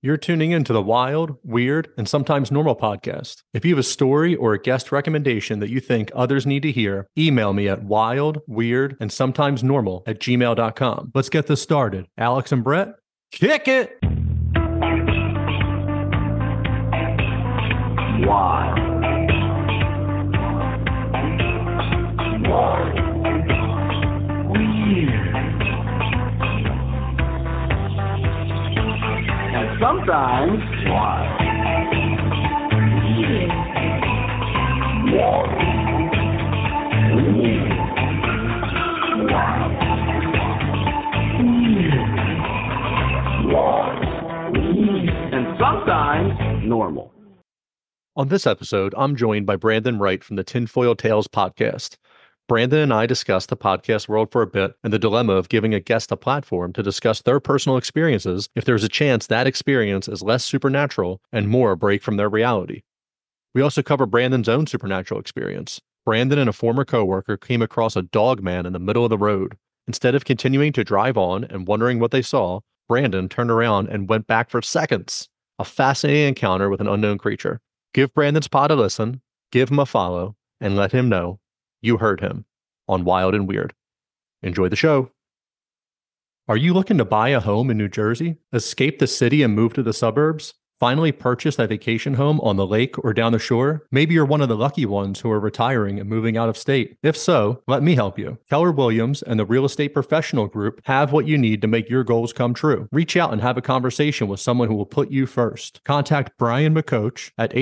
You're tuning into the Wild, Weird, and Sometimes Normal podcast. If you have a story or a guest recommendation that you think others need to hear, email me at wildweirdandsometimesnormal@gmail.com. Let's get this started. Alex and Brett, kick it! Wild. Wild. Weird. And sometimes wild. Weird. Wild. Weird. Wild. Weird. Wild. Weird. And sometimes normal. On this episode, I'm joined by Brandon Wright from the Tinfoil Tales podcast. Brandon and I discussed the podcast world for a bit and the dilemma of giving a guest a platform to discuss their personal experiences if there's a chance that experience is less supernatural and more a break from their reality. We also cover Brandon's own supernatural experience. Brandon and a former coworker came across a dog man in the middle of the road. Instead of continuing to drive on and wondering what they saw, Brandon turned around and went back for seconds. A fascinating encounter with an unknown creature. Give Brandon's pod a listen, give him a follow, and let him know you heard him on Wild and Weird. Enjoy the show. Are you looking to buy a home in New Jersey, escape the city and move to the suburbs? Finally purchase a vacation home on the lake or down the shore? Maybe you're one of the lucky ones who are retiring and moving out of state. If so, let me help you. Keller Williams and the Real Estate Professional Group have what you need to make your goals come true. Reach out and have a conversation with someone who will put you first. Contact Brian McCoach at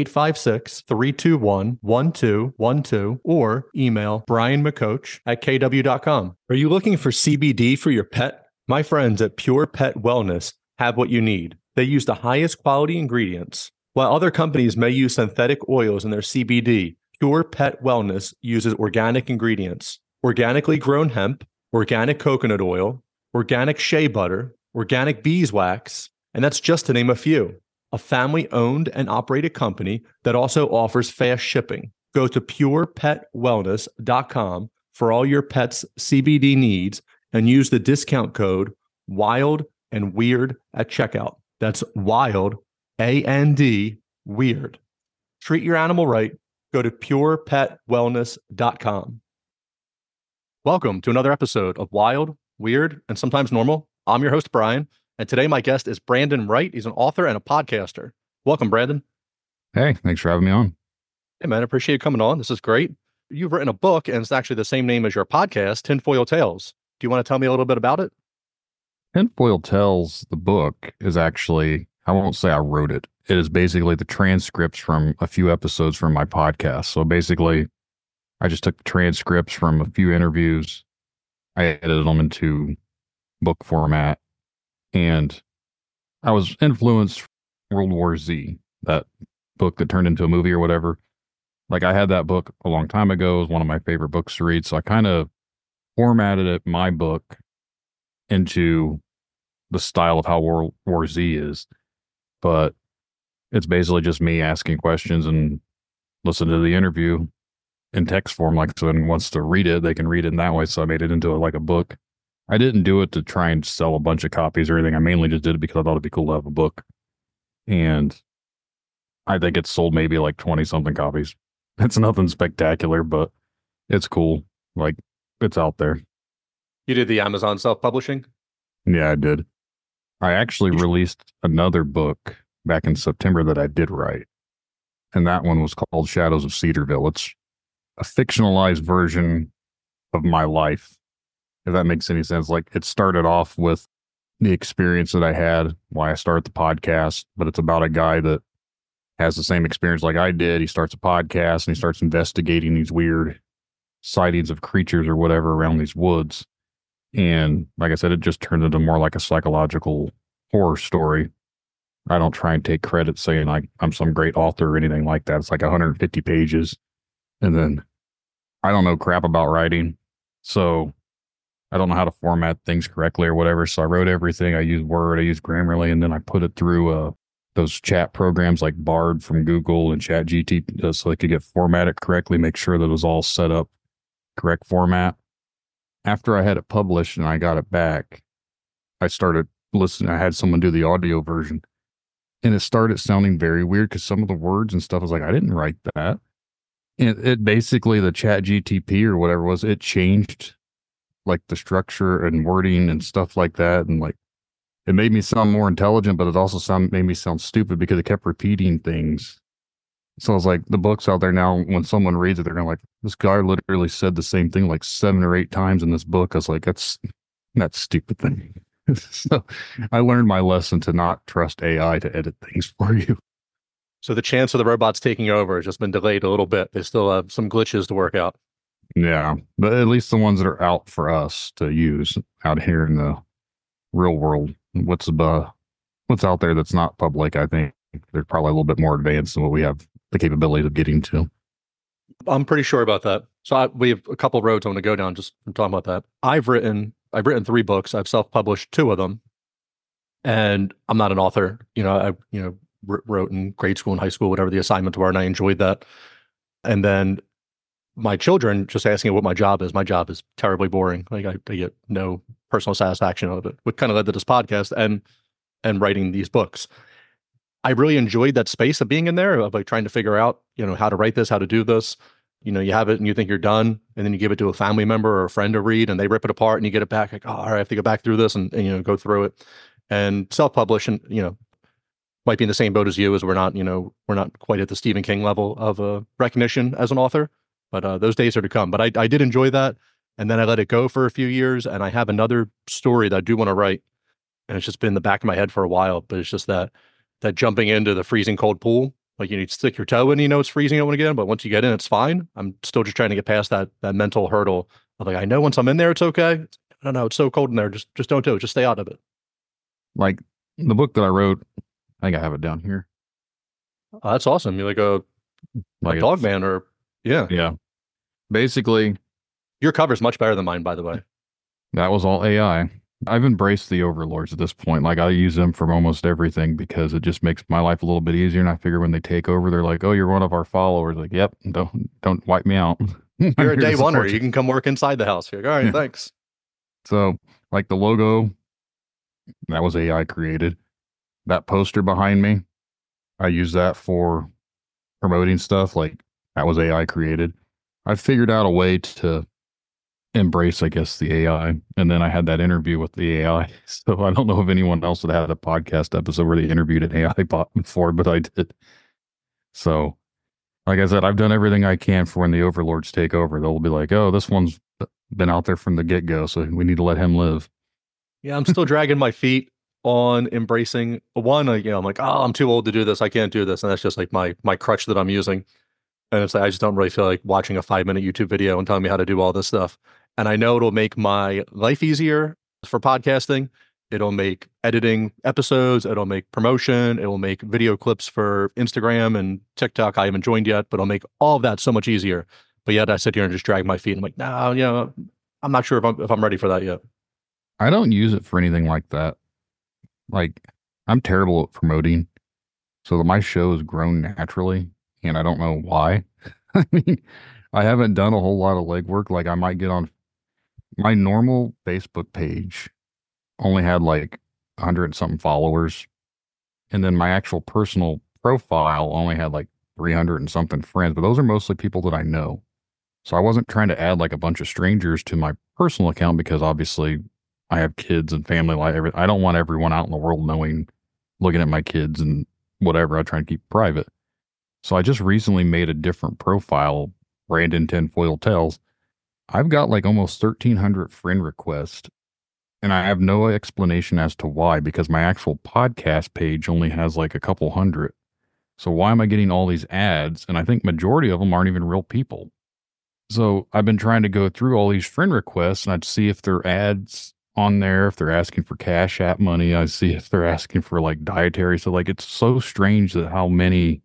856-321-1212 or email brianmccoach@kw.com. Are you looking for CBD for your pet? My friends at Pure Pet Wellness have what you need. They use the highest quality ingredients. While other companies may use synthetic oils in their CBD, Pure Pet Wellness uses organic ingredients, organically grown hemp, organic coconut oil, organic shea butter, organic beeswax, and that's just to name a few. A family-owned and operated company that also offers fast shipping. Go to purepetwellness.com for all your pet's CBD needs and use the discount code WILD and WEIRD at checkout. That's WILD, A-N-D, WEIRD. Treat your animal right. Go to purepetwellness.com. Welcome to another episode of Wild, Weird, and Sometimes Normal. I'm your host, Brian, and today my guest is Brandon Wright. He's an author and a podcaster. Welcome, Brandon. Hey, thanks for having me on. Hey, man, I appreciate you coming on. This is great. You've written a book, and it's actually the same name as your podcast, Tinfoil Tales. Do you want to tell me a little bit about it? Tinfoil Tales, the book, is actually, I won't say I wrote it. It is basically the transcripts from a few episodes from my podcast. So basically, I just took the transcripts from a few interviews. I edited them into book format. And I was influenced from World War Z, that book that turned into a movie or whatever. Like, I had that book a long time ago. It was one of my favorite books to read. So I kind of formatted it, my book, into the style of how World War Z is. But it's basically just me asking questions and listen to the interview in text form. Like, so anyone wants to read it, they can read it in that way. So I made it into like a book. I didn't do it to try and sell a bunch of copies or anything. I mainly just did it because I thought it'd be cool to have a book. And I think it's sold maybe like 20 something copies. It's nothing spectacular, but it's cool. Like, it's out there. You did the Amazon self-publishing? Yeah, I did. I actually released another book back in September that I did write. And that one was called Shadows of Cedarville. It's a fictionalized version of my life, if that makes any sense. Like, it started off with the experience that I had, why I started the podcast, but it's about a guy that has the same experience like I did. He starts a podcast and he starts investigating these weird sightings of creatures or whatever around these woods. And like I said, it just turned into more like a psychological horror story. I don't try and take credit saying I'm some great author or anything like that. It's like 150 pages. And then I don't know crap about writing. So I don't know how to format things correctly or whatever. So I wrote everything. I used Word, I used Grammarly, and then I put it through those chat programs like Bard from Google and ChatGPT so they could get formatted correctly, make sure that it was all set up correct format. After I had it published and I got it back, I started listening. I had someone do the audio version. And it started sounding very weird because some of the words and stuff was like, I didn't write that. And it basically, the chat GTP or whatever it was, it changed like the structure and wording and stuff like that. And like, it made me sound more intelligent, but it also made me sound stupid because it kept repeating things. So I was like, the book's out there now. When someone reads it, they're going to like, this guy literally said the same thing like 7 or 8 times in this book. I was like, that's stupid thing. So I learned my lesson to not trust AI to edit things for you. So the chance of the robots taking over has just been delayed a little bit. They still have some glitches to work out. Yeah, but at least the ones that are out for us to use out here in the real world. What's out there that's not public? I think they're probably a little bit more advanced than what we have the capability of getting to. I'm pretty sure about that. So we have a couple of roads I want to go down just from talking about that. I've written 3 books. I've self-published 2 of them, and I'm not an author. I wrote in grade school and high school, whatever the assignments were, and I enjoyed that. And then my children just asking what my job is. My job is terribly boring. Like I get no personal satisfaction out of it. What kind of led to this podcast and writing these books. I really enjoyed that space of being in there, of like trying to figure out, how to write this, how to do this. You have it and you think you're done, and then you give it to a family member or a friend to read, and they rip it apart, and you get it back. Like, oh, all right, I have to go back through this and go through it, and self-publish, and might be in the same boat as you, as we're not quite at the Stephen King level of recognition as an author, but those days are to come. But I did enjoy that, and then I let it go for a few years, and I have another story that I do want to write, and it's just been in the back of my head for a while. But it's just that jumping into the freezing cold pool, like you need to stick your toe in, it's freezing out again, but once you get in, it's fine. I'm still just trying to get past that mental hurdle of like, I know once I'm in there, it's okay. I don't know, it's so cold in there. Just don't do it. Just stay out of it. Like the book that I wrote, I think I have it down here. That's awesome. You're like a dog man, or yeah. Basically, your cover's much better than mine, by the way. That was all AI. I've embraced the overlords at this point. Like I use them for almost everything because it just makes my life a little bit easier. And I figure when they take over, they're like, "Oh, you're one of our followers." Like, "Yep, don't wipe me out." You're a day oneer. You can come work inside the house. You're like, all right, thanks. So, like the logo, that was AI created. That poster behind me, I use that for promoting stuff. Like that was AI created. I figured out a way to embrace, I guess, the AI. And then I had that interview with the AI. So I don't know if anyone else had had a podcast episode where they interviewed an AI bot before, but I did. So, like I said, I've done everything I can for when the overlords take over. They'll be like, oh, this one's been out there from the get-go, so we need to let him live. Yeah, I'm still dragging my feet on embracing one. I'm like, oh, I'm too old to do this. I can't do this. And that's just like my crutch that I'm using. And it's like, I just don't really feel like watching a 5-minute YouTube video and telling me how to do all this stuff. And I know it'll make my life easier for podcasting. It'll make editing episodes. It'll make promotion. It will make video clips for Instagram and TikTok. I haven't joined yet, but it'll make all of that so much easier. But yet I sit here and just drag my feet. I'm like, no, I'm not sure if I'm ready for that yet. I don't use it for anything like that. Like, I'm terrible at promoting. So my show has grown naturally, and I don't know why. I mean, I haven't done a whole lot of legwork. Like, I might get on my normal Facebook page, only had like 100 and something followers. And then my actual personal profile only had like 300 and something friends, but those are mostly people that I know. So I wasn't trying to add like a bunch of strangers to my personal account because obviously I have kids and family life. I don't want everyone out in the world knowing, looking at my kids and whatever. I try and keep private. So I just recently made a different profile, Brandon Tinfoil Tales. I've got like almost 1,300 friend requests, and I have no explanation as to why, because my actual podcast page only has like a couple hundred. So why am I getting all these ads? And I think majority of them aren't even real people. So I've been trying to go through all these friend requests, and I'd see if there are ads on there, if they're asking for Cash App money. I see if they're asking for like dietary. So like, it's so strange that how many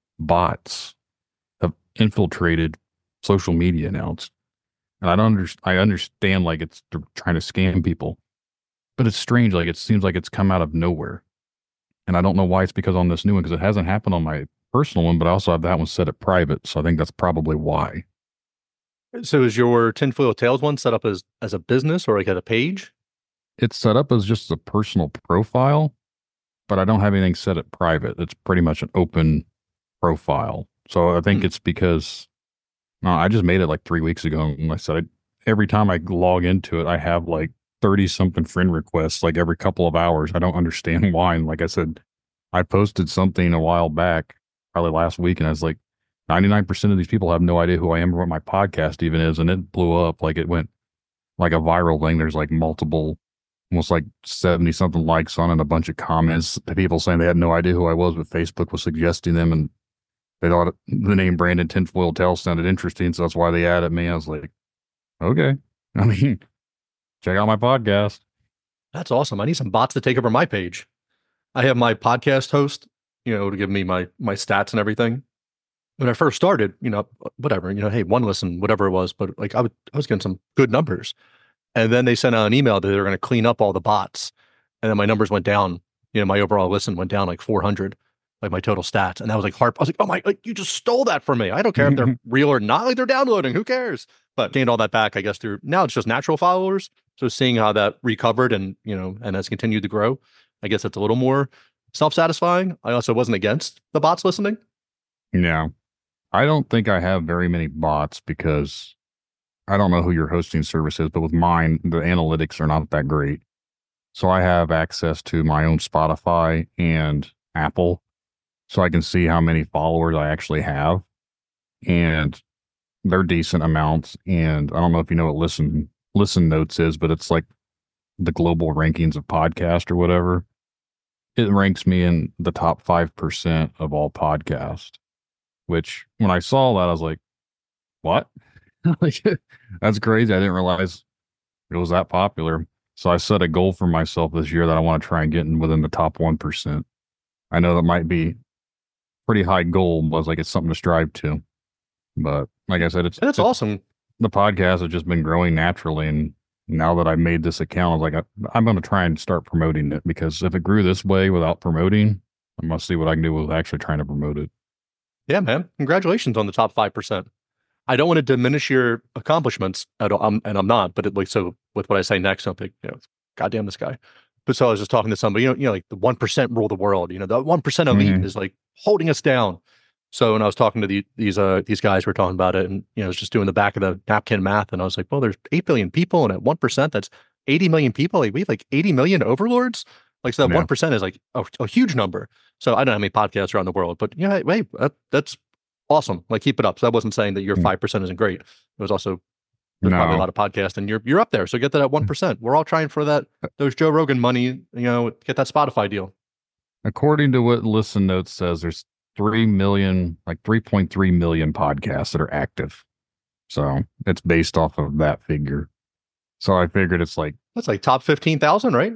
bots have infiltrated social media now. And I understand like they're trying to scam people, but it's strange. Like it seems like it's come out of nowhere. And I don't know why it's because on this new one, because it hasn't happened on my personal one, but I also have that one set at private. So I think that's probably why. So is your Tinfoil Tales one set up as a business or like at a page? It's set up as just a personal profile, but I don't have anything set at private. It's pretty much an open profile. So I think it's because I just made it like 3 weeks ago. And like I said, every time I log into it, I have like 30 something friend requests like every couple of hours. I don't understand why. And like I said, I posted something a while back, probably last week, and I was like, 99% of these people have no idea who I am or what my podcast even is. And it blew up. Like it went like a viral thing. There's like multiple, almost like 70 something likes on it, and a bunch of comments. People saying they had no idea who I was, but Facebook was suggesting them, and they thought the name Brandon Tinfoil Tales sounded interesting. So that's why they added me. I was like, okay. I mean, check out my podcast. That's awesome. I need some bots to take over my page. I have my podcast host, to give me my stats and everything. When I first started, whatever, hey, one listen, whatever it was, but like I was getting some good numbers. And then they sent out an email that they were going to clean up all the bots. And then my numbers went down. My overall listen went down like 400, like my total stats. And that was like I was like, oh my, like you just stole that from me. I don't care if they're real or not. Like they're downloading. Who cares? But gained all that back, I guess, through now it's just natural followers. So seeing how that recovered and, and has continued to grow, I guess it's a little more self-satisfying. I also wasn't against the bots listening. Yeah. I don't think I have very many bots because I don't know who your hosting service is, but with mine, the analytics are not that great. So I have access to my own Spotify and Apple, so I can see how many followers I actually have. And they're decent amounts. And I don't know if you know what Listen Notes is, but it's like the global rankings of podcast or whatever. It ranks me in the top 5% of all podcasts, which when I saw that, I was like, what? Like, that's crazy. I didn't realize it was that popular. So I set a goal for myself this year that I want to try and get in within the top 1%. I know that might be pretty high goal, but it's something to strive to. But like I said, it's awesome. The podcast has just been growing naturally. And now that I made this account, I was like, I'm going to try and start promoting it, because if it grew this way without promoting, I must see what I can do with actually trying to promote it. Yeah, man. Congratulations on the top 5%. I don't want to diminish your accomplishments at all, and I'm not, but so with what I say next, I'm like, goddamn this guy. But so I was just talking to somebody, like the 1% rule the world, the 1% elite is like holding us down. So when I was talking to these guys, we're talking about it, and I was just doing the back of the napkin math, and I was like, well, there's 8 billion people, and at 1%, that's 80 million people. Like we have like 80 million overlords. Like so that 1% is like a huge number. So I don't know how many podcasts around the world, but hey, that's awesome. Like keep it up. So I wasn't saying that your 5% isn't great. It was also there's probably a lot of podcasts, and you're up there. So get that at 1%. We're all trying for those Joe Rogan money. Get that Spotify deal. According to what Listen Notes says, there's 3 million, like 3.3 million podcasts that are active. So it's based off of that figure. So I figured it's like that's like top 15,000, right?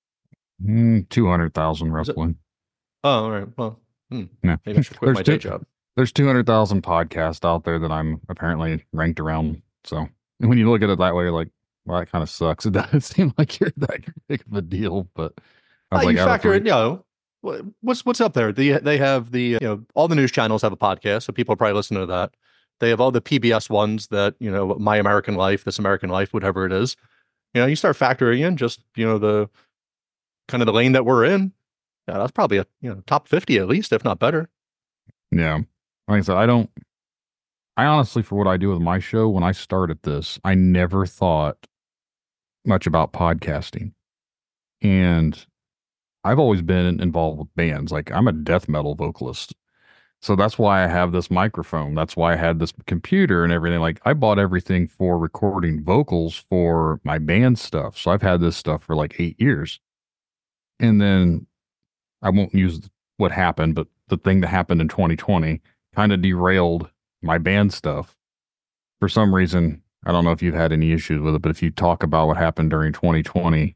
200,000 roughly. Oh, all right. Well, yeah. Maybe I should quit my day job. There's 200,000 podcasts out there that I'm apparently ranked around. So when you look at it that way, you're like, well, that kind of sucks. It doesn't seem like you're that big of a deal, but I was you factor in, what's up there? They have all the news channels have a podcast, so people are probably listening to that. They have all the PBS ones that, My American Life, This American Life, whatever it is. You start factoring in just, the kind of the lane that we're in. Yeah, that's probably a top 50 at least, if not better. Yeah. Like I said, I honestly, for what I do with my show, when I started this, I never thought much about podcasting. And I've always been involved with bands. Like I'm a death metal vocalist. So that's why I have this microphone. That's why I had this computer and everything. Like I bought everything for recording vocals for my band stuff. So I've had this stuff for like 8 years. And then I won't use what happened, but the thing that happened in 2020 kind of derailed my band stuff. For some reason, I don't know if you've had any issues with it, but if you talk about what happened during 2020,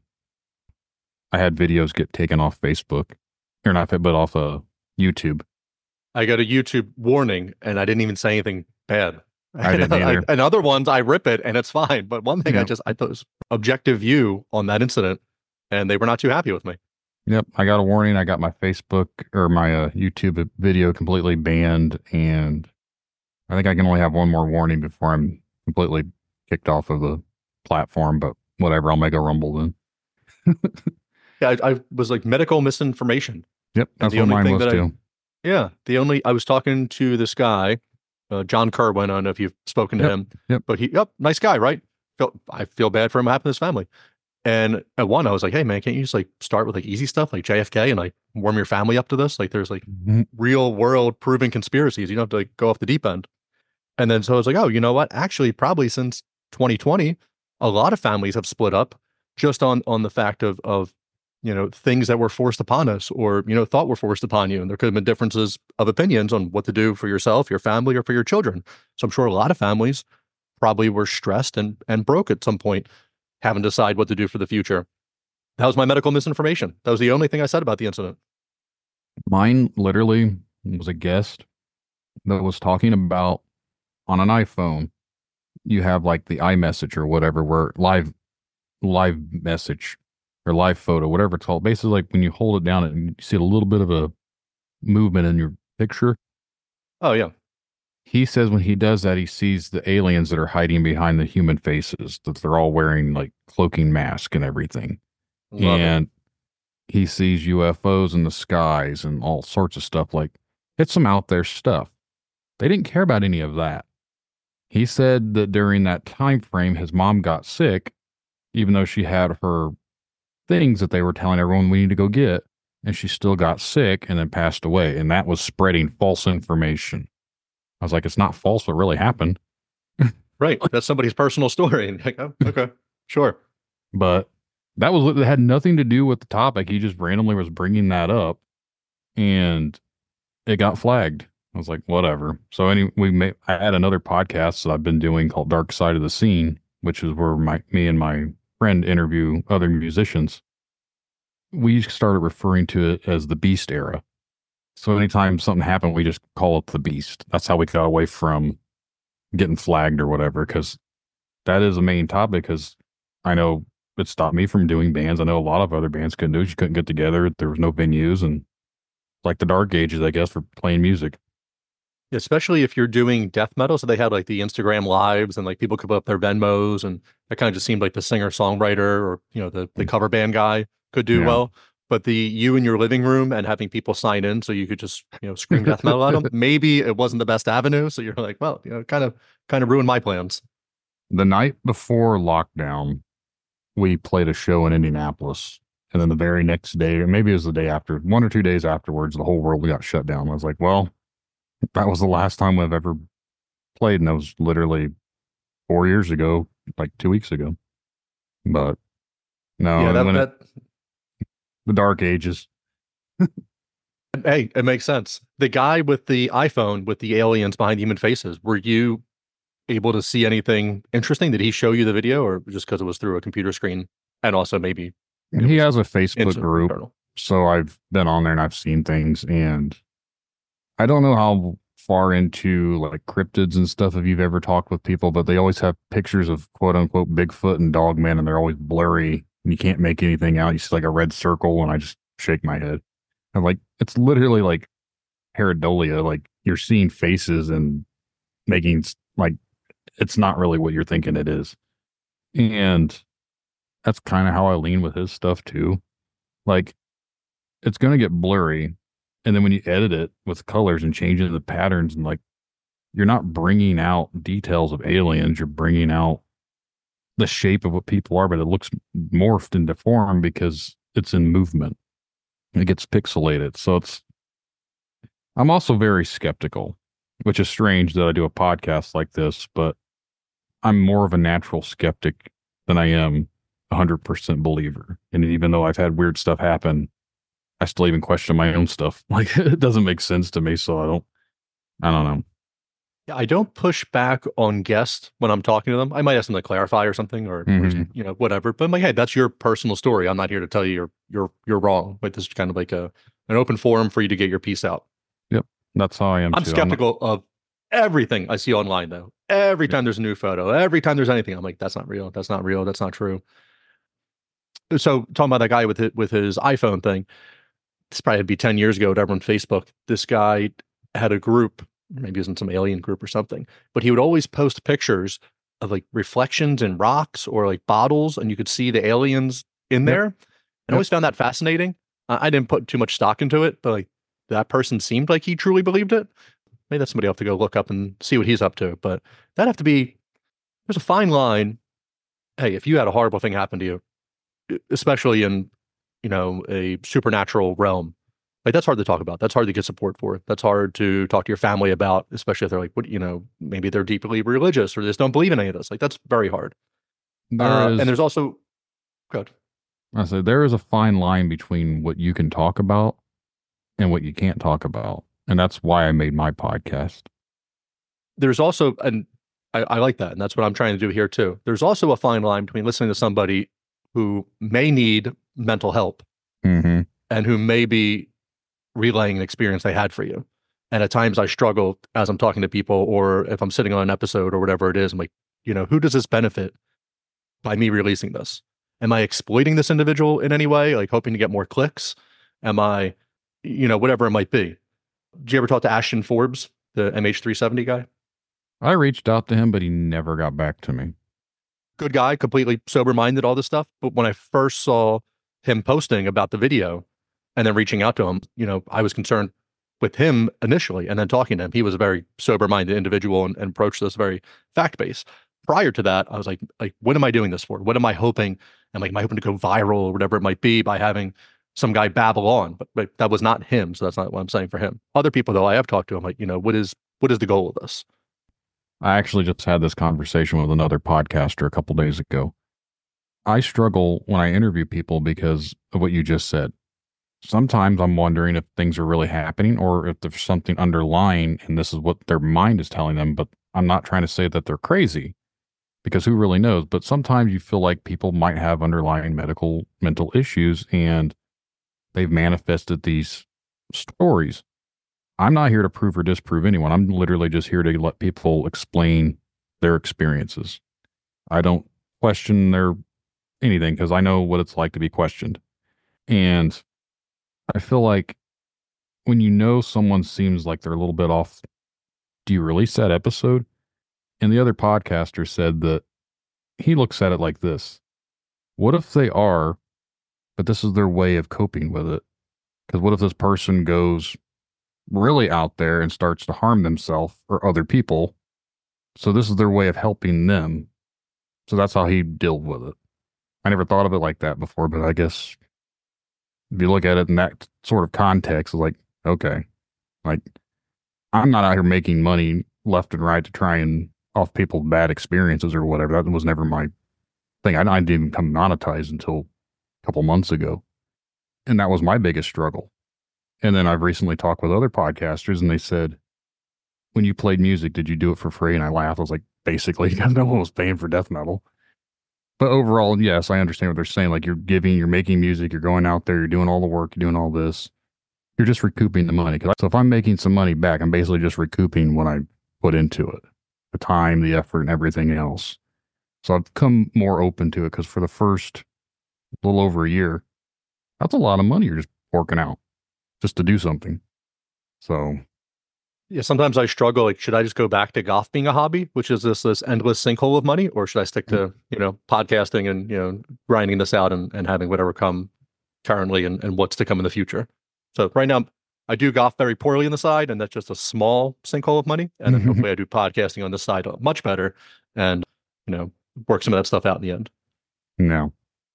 I had videos get taken off Facebook, or not, but off of YouTube. I got a YouTube warning, and I didn't even say anything bad. I didn't either. And other ones, I rip it, and it's fine. But one thing I thought was objective view on that incident, and they were not too happy with me. Yep, I got a warning. I got my Facebook or my YouTube video completely banned, and I think I can only have one more warning before I'm completely kicked off of the platform. But whatever, I'll make a Rumble then. Yeah, I was like medical misinformation. Yep, And that's the what only mine thing was that too. I was talking to this guy, John Kerwin. I don't know if you've spoken to Yep, him, yep. but nice guy, right? I feel bad for him what happened to his family. And at one, I was like, hey man, can't you just like start with like easy stuff like JFK and like warm your family up to this? Like there's like Mhm. real world proven conspiracies. You don't have to like go off the deep end. And then so I was like, oh, you know what? Actually, probably since 2020, a lot of families have split up just on the fact of things that were forced upon us or thought were forced upon you. And there could have been differences of opinions on what to do for yourself, your family, or for your children. So I'm sure a lot of families probably were stressed and broke at some point, having to decide what to do for the future. That was my medical misinformation. That was the only thing I said about the incident. Mine literally was a guest that was talking about on an iPhone, you have like the iMessage or whatever, where live message or live photo, whatever it's called. Basically, like when you hold it down and you see a little bit of a movement in your picture. Oh yeah, He says when he does that, he sees the aliens that are hiding behind the human faces, that they're all wearing like cloaking mask and everything. love it. And he sees UFOs in the skies and all sorts of stuff. Like it's some out there stuff. They didn't care about any of that. He said that during that time frame, his mom got sick, even though she had her things that they were telling everyone we need to go get, and she still got sick and then passed away. And that was spreading false information. I was like, it's not false what really happened. Right, that's somebody's personal story. And like, oh, okay, sure. But that had nothing to do with the topic. He just randomly was bringing that up, and it got flagged. I was like, whatever. So I had another podcast that I've been doing called Dark Side of the Scene, which is where me and my friend interview other musicians. We started referring to it as the Beast era. So anytime something happened, we just call it the Beast. That's how we got away from getting flagged or whatever, because that is a main topic. Because I know it stopped me from doing bands. I know a lot of other bands couldn't do it. You couldn't get together. There was no venues, and like the dark ages, I guess, for playing music. Especially if you're doing death metal. So they had like the Instagram lives and like people could put up their Venmos and that kind of just seemed like the singer songwriter or, the cover band guy could do Yeah. well. But you in your living room and having people sign in so you could just, scream death metal at them, maybe it wasn't the best avenue. So you're like, well, kind of ruined my plans. The night before lockdown, we played a show in Indianapolis. And then the very next day, or maybe it was the day after, 1 or 2 days afterwards, the whole world got shut down. I was like, well, that was the last time I've ever played. And that was literally 4 years ago, like 2 weeks ago. But no, Yeah, and that, when that, the dark ages, hey, it makes sense. The guy with the iPhone with the aliens behind the human faces, were you able to see anything interesting? Did he show you the video or just because it was through a computer screen? And also maybe and it he was has a Facebook group. internal. So I've been on there and I've seen things. And I don't know how far into like cryptids and stuff if you've ever talked with people, but they always have pictures of quote unquote Bigfoot and Dogman, and they're always blurry and you can't make anything out. You see like a red circle, and I just shake my head. I'm like, it's literally like pareidolia. Like you're seeing faces and making like it's not really what you're thinking it is. And that's kind of how I lean with his stuff too. Like it's going to get blurry. And then when you edit it with colors and changing the patterns, and like you're not bringing out details of aliens, you're bringing out the shape of what people are, but it looks morphed and deformed because it's in movement. It gets pixelated. I'm also very skeptical, which is strange that I do a podcast like this, but I'm more of a natural skeptic than I am 100% believer. And even though I've had weird stuff happen, I still even question my own stuff. Like it doesn't make sense to me. So I don't know. Yeah, I don't push back on guests when I'm talking to them. I might ask them to clarify or something, or Mhm. whatever. But I'm like, hey, that's your personal story. I'm not here to tell you you're wrong. But this is kind of like an open forum for you to get your piece out. Yep. That's how I am I'm too. skeptical of everything I see online, though. Every time there's a new photo, every time there's anything, I'm like, that's not real. That's not real. That's not true. So talking about that guy with his iPhone thing, this probably had to be 10 years ago, whatever, on Facebook. This guy had a group, maybe it was in some alien group or something, but he would always post pictures of like reflections in rocks or like bottles, and you could see the aliens in Yep. there. I always found that fascinating. I didn't put too much stock into it, but like that person seemed like he truly believed it. Maybe that's somebody I'll have to go look up and see what he's up to. But that'd have to be, there's a fine line. Hey, if you had a horrible thing happen to you, especially in, a supernatural realm, like that's hard to talk about. That's hard to get support for. That's hard to talk to your family about, especially if they're like, maybe they're deeply religious or they just don't believe in any of this. Like that's very hard. And there's also, good. I said there is a fine line between what you can talk about and what you can't talk about. And that's why I made my podcast. There's also, and I like that. And that's what I'm trying to do here too. There's also a fine line between listening to somebody who may need mental help Mm-hmm. and who may be relaying an experience they had for you. And at times I struggle as I'm talking to people, or if I'm sitting on an episode or whatever it is, I'm like, who does this benefit by me releasing this? Am I exploiting this individual in any way, like hoping to get more clicks? Am I, whatever it might be? Did you ever talk to Ashton Forbes, the MH370 guy? I reached out to him, but he never got back to me. Good guy, completely sober-minded, all this stuff. But when I first saw him posting about the video and then reaching out to him, I was concerned with him initially, and then talking to him. He was a very sober-minded individual and approached this very fact-based. Prior to that, I was like, what am I doing this for? What am I hoping? Am I hoping to go viral or whatever it might be by having some guy babble on? But that was not him, so that's not what I'm saying for him. Other people, though, I have talked to, I'm like, what is the goal of this? I actually just had this conversation with another podcaster a couple days ago. I struggle when I interview people because of what you just said. Sometimes I'm wondering if things are really happening or if there's something underlying and this is what their mind is telling them, but I'm not trying to say that they're crazy because who really knows? But sometimes you feel like people might have underlying mental issues and they've manifested these stories. I'm not here to prove or disprove anyone. I'm literally just here to let people explain their experiences. I don't question their anything because I know what it's like to be questioned. And I feel like when someone seems like they're a little bit off, do you release that episode? And the other podcaster said that he looks at it like this. What if they are, but this is their way of coping with it? Because what if this person goes really out there and starts to harm themselves or other people? So this is their way of helping them. So that's how he dealt with it. I never thought of it like that before, but I guess if you look at it in that sort of context, it's like, okay, like I'm not out here making money left and right to try and off people's bad experiences or whatever. That was never my thing. I didn't even become monetized until a couple months ago. And that was my biggest struggle. And then I've recently talked with other podcasters and they said, when you played music, did you do it for free? And I laughed. I was like, basically, because no one was paying for death metal. But overall, yes, I understand what they're saying. Like you're making music, you're going out there, you're doing all the work, you're doing all this. You're just recouping the money. So if I'm making some money back, I'm basically just recouping what I put into it, the time, the effort, and everything else. So I've come more open to it because for the first little over a year, that's a lot of money you're just forking out just to do something. So yeah, sometimes I struggle. Like, should I just go back to golf being a hobby, which is this endless sinkhole of money, or should I stick to podcasting and grinding this out and having whatever come currently and what's to come in the future? So right now I do golf very poorly on the side, and that's just a small sinkhole of money. And then hopefully I do podcasting on the side much better, and work some of that stuff out in the end. No,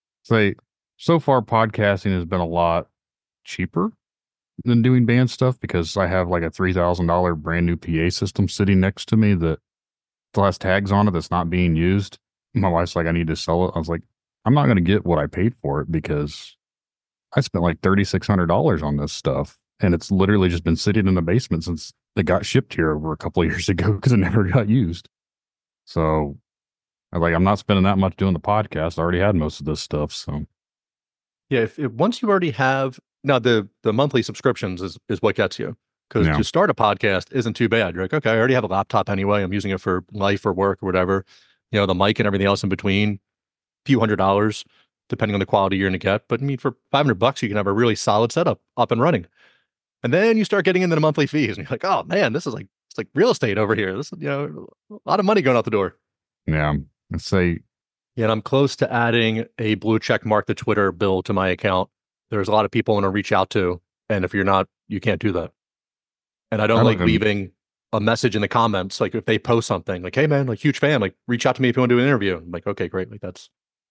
so far podcasting has been a lot cheaper than doing band stuff because I have like a $3,000 brand new PA system sitting next to me that still has tags on it that's not being used. My wife's like, I need to sell it. I was like, I'm not going to get what I paid for it because I spent like $3,600 on this stuff. And it's literally just been sitting in the basement since it got shipped here over a couple of years ago because it never got used. So I was like, I'm not spending that much doing the podcast. I already had most of this stuff. So yeah, if once you already have now the monthly subscriptions is what gets you, because to start a podcast isn't too bad. You're like, okay, I already have a laptop anyway. I'm using it for life or work or whatever. The mic and everything else in between, few $100s, depending on the quality you're going to get. But I mean, for $500, you can have a really solid setup up and running. And then you start getting into the monthly fees, and you're like, oh man, this is like it's like real estate over here. This is a lot of money going out the door. Yeah, let's say Yeah, and I'm close to adding a blue check mark the Twitter bill to my account. There's a lot of people I want to reach out to, and if you're not, you can't do that. And I I don't don't like even, leaving a message in the comments. Like if they post something like, "Hey man, like huge fan, like reach out to me if you want to do an interview." I'm like, okay, great. Like that's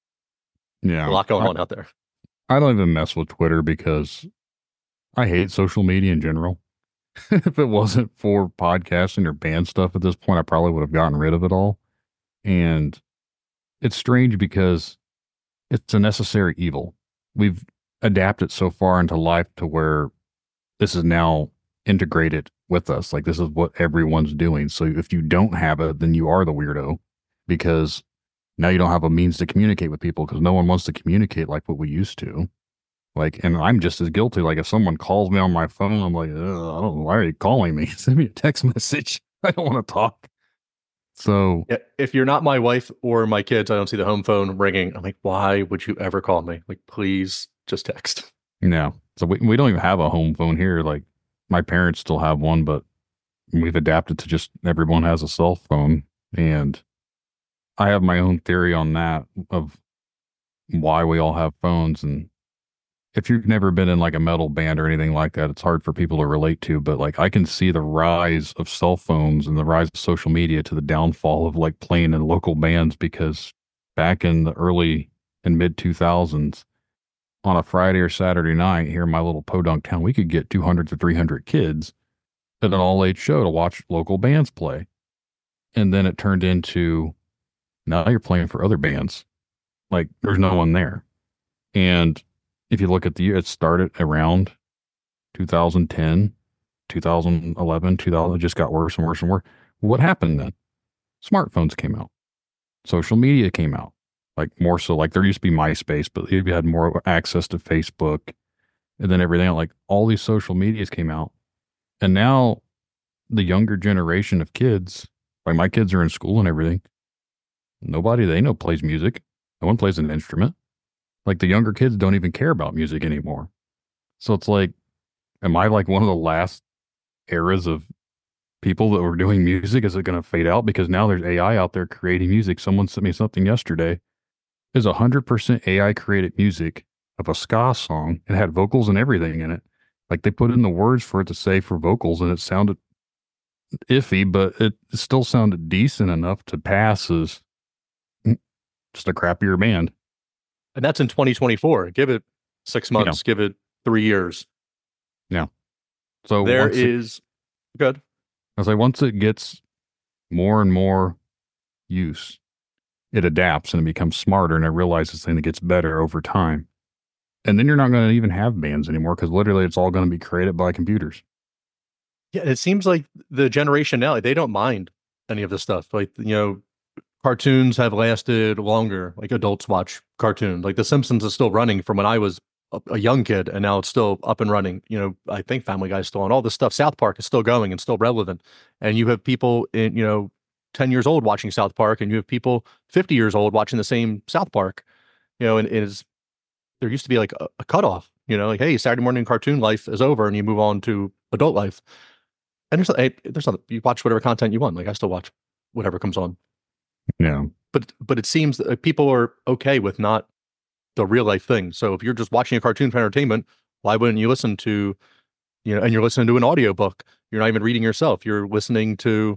a yeah, lot going on out there. I don't even mess with Twitter because I hate social media in general. If it wasn't for podcasting or band stuff at this point, I probably would have gotten rid of it all. And it's strange because it's a necessary evil. We've adapted so far into life to where this is now integrated with us. Like this is what everyone's doing. So if you don't have it, then you are the weirdo because now you don't have a means to communicate with people because no one wants to communicate like what we used to. Like, and I'm just as guilty. Like, if someone calls me on my phone, I'm like, I don't know, why are you calling me? Send me a text message. I don't want to talk. So, Yeah, if you're not my wife or my kids, I don't see the home phone ringing. I'm like, why would you ever call me? Like, please just text. no. So we don't even have a home phone here. Like, my parents still have one, but we've adapted to just everyone has a cell phone. And I have my own theory on that of why we all have phones. And if you've never been in like a metal band or anything like that, it's hard for people to relate to. But like I can see the rise of cell phones and the rise of social media to the downfall of like playing in local bands because back in the early and mid 2000s, on a Friday or Saturday night here in my little podunk town, we could get 200 to 300 kids at an all age show to watch local bands play. And then it turned into now you're playing for other bands. Like there's no one there. And if you look at the year, it started around 2010, 2011, 2000. It just got worse and worse and worse. What happened then? Smartphones came out. Social media came out. Like more so, like there used to be MySpace, but you had more access to Facebook and then everything else. Like all these social medias came out. And now the younger generation of kids, like my kids are in school and everything. Nobody they know plays music. No one plays an instrument. Like the younger kids don't even care about music anymore. So it's like, am I like one of the last eras of people that were doing music? Is it going to fade out? Because now there's AI out there creating music. Someone sent me something yesterday. There's 100% AI created music of a ska song. It had vocals and everything in it. Like they put in the words for it to say for vocals and it sounded iffy, but it still sounded decent enough to pass as just a crappier band. And that's in 2024. Give it 6 months, give it 3 years. Yeah. So There is good. I was like, once it gets more and more use, it adapts and it becomes smarter and it realizes and it gets better over time. And then you're not going to even have bands anymore because literally it's all going to be created by computers. Yeah, it seems like the generation now, they don't mind any of this stuff. Like, cartoons have lasted longer. Like adults watch cartoons. Like The Simpsons is still running from when I was a young kid, and now it's still up and running. I think Family Guy is still on. All this stuff. South Park is still going and still relevant. And you have people in 10 years old watching South Park, and you have people 50 years old watching the same South Park. And it is there used to be like a cutoff. Like hey, Saturday morning cartoon life is over, and you move on to adult life. And there's nothing. You watch whatever content you want. Like I still watch whatever comes on. Yeah. But it seems that people are okay with not the real life thing. So if you're just watching a cartoon for entertainment, why wouldn't you listen to, and you're listening to an audiobook. You're not even reading yourself. You're listening to,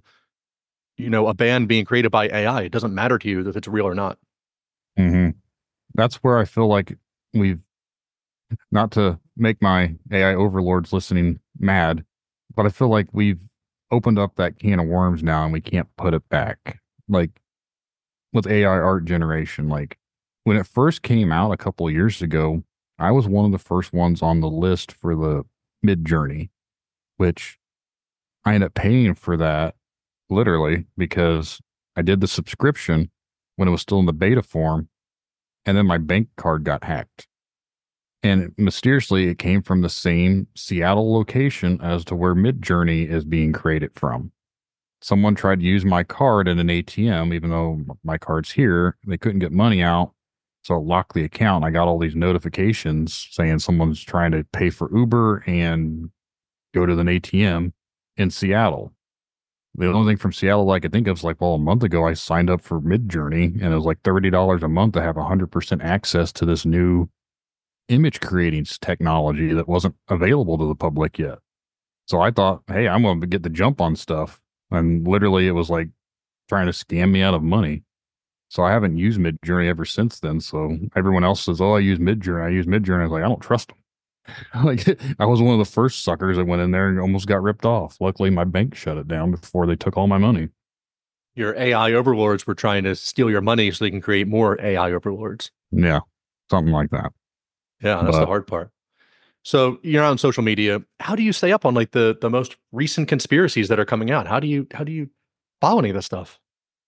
a band being created by AI. It doesn't matter to you if it's real or not. Mm-hmm. That's where I feel like we've, not to make my AI overlords listening mad, but I feel like we've opened up that can of worms now and we can't put it back. Like with AI art generation, like when it first came out a couple of years ago, I was one of the first ones on the list for the Midjourney, which I ended up paying for that literally because I did the subscription when it was still in the beta form, and then my bank card got hacked. And mysteriously, it came from the same Seattle location as to where Midjourney is being created from. Someone tried to use my card at an ATM, even though my card's here. They couldn't get money out, so it locked the account. I got all these notifications saying someone's trying to pay for Uber and go to an ATM in Seattle. The only thing from Seattle I could think of is like, well, a month ago I signed up for Midjourney and it was like $30 a month to have 100% access to this new image creating technology that wasn't available to the public yet. So I thought, hey, I'm going to get the jump on stuff. And literally it was like trying to scam me out of money. So I haven't used Midjourney ever since then. So everyone else says, oh, I use Midjourney. I use Midjourney. I was like, I don't trust them. Like I was one of the first suckers that went in there and almost got ripped off. Luckily, my bank shut it down before they took all my money. Your AI overlords were trying to steal your money so they can create more AI overlords. Yeah, something like that. Yeah, that's the hard part. So you're on social media. How do you stay up on like the most recent conspiracies that are coming out? How do you follow any of this stuff?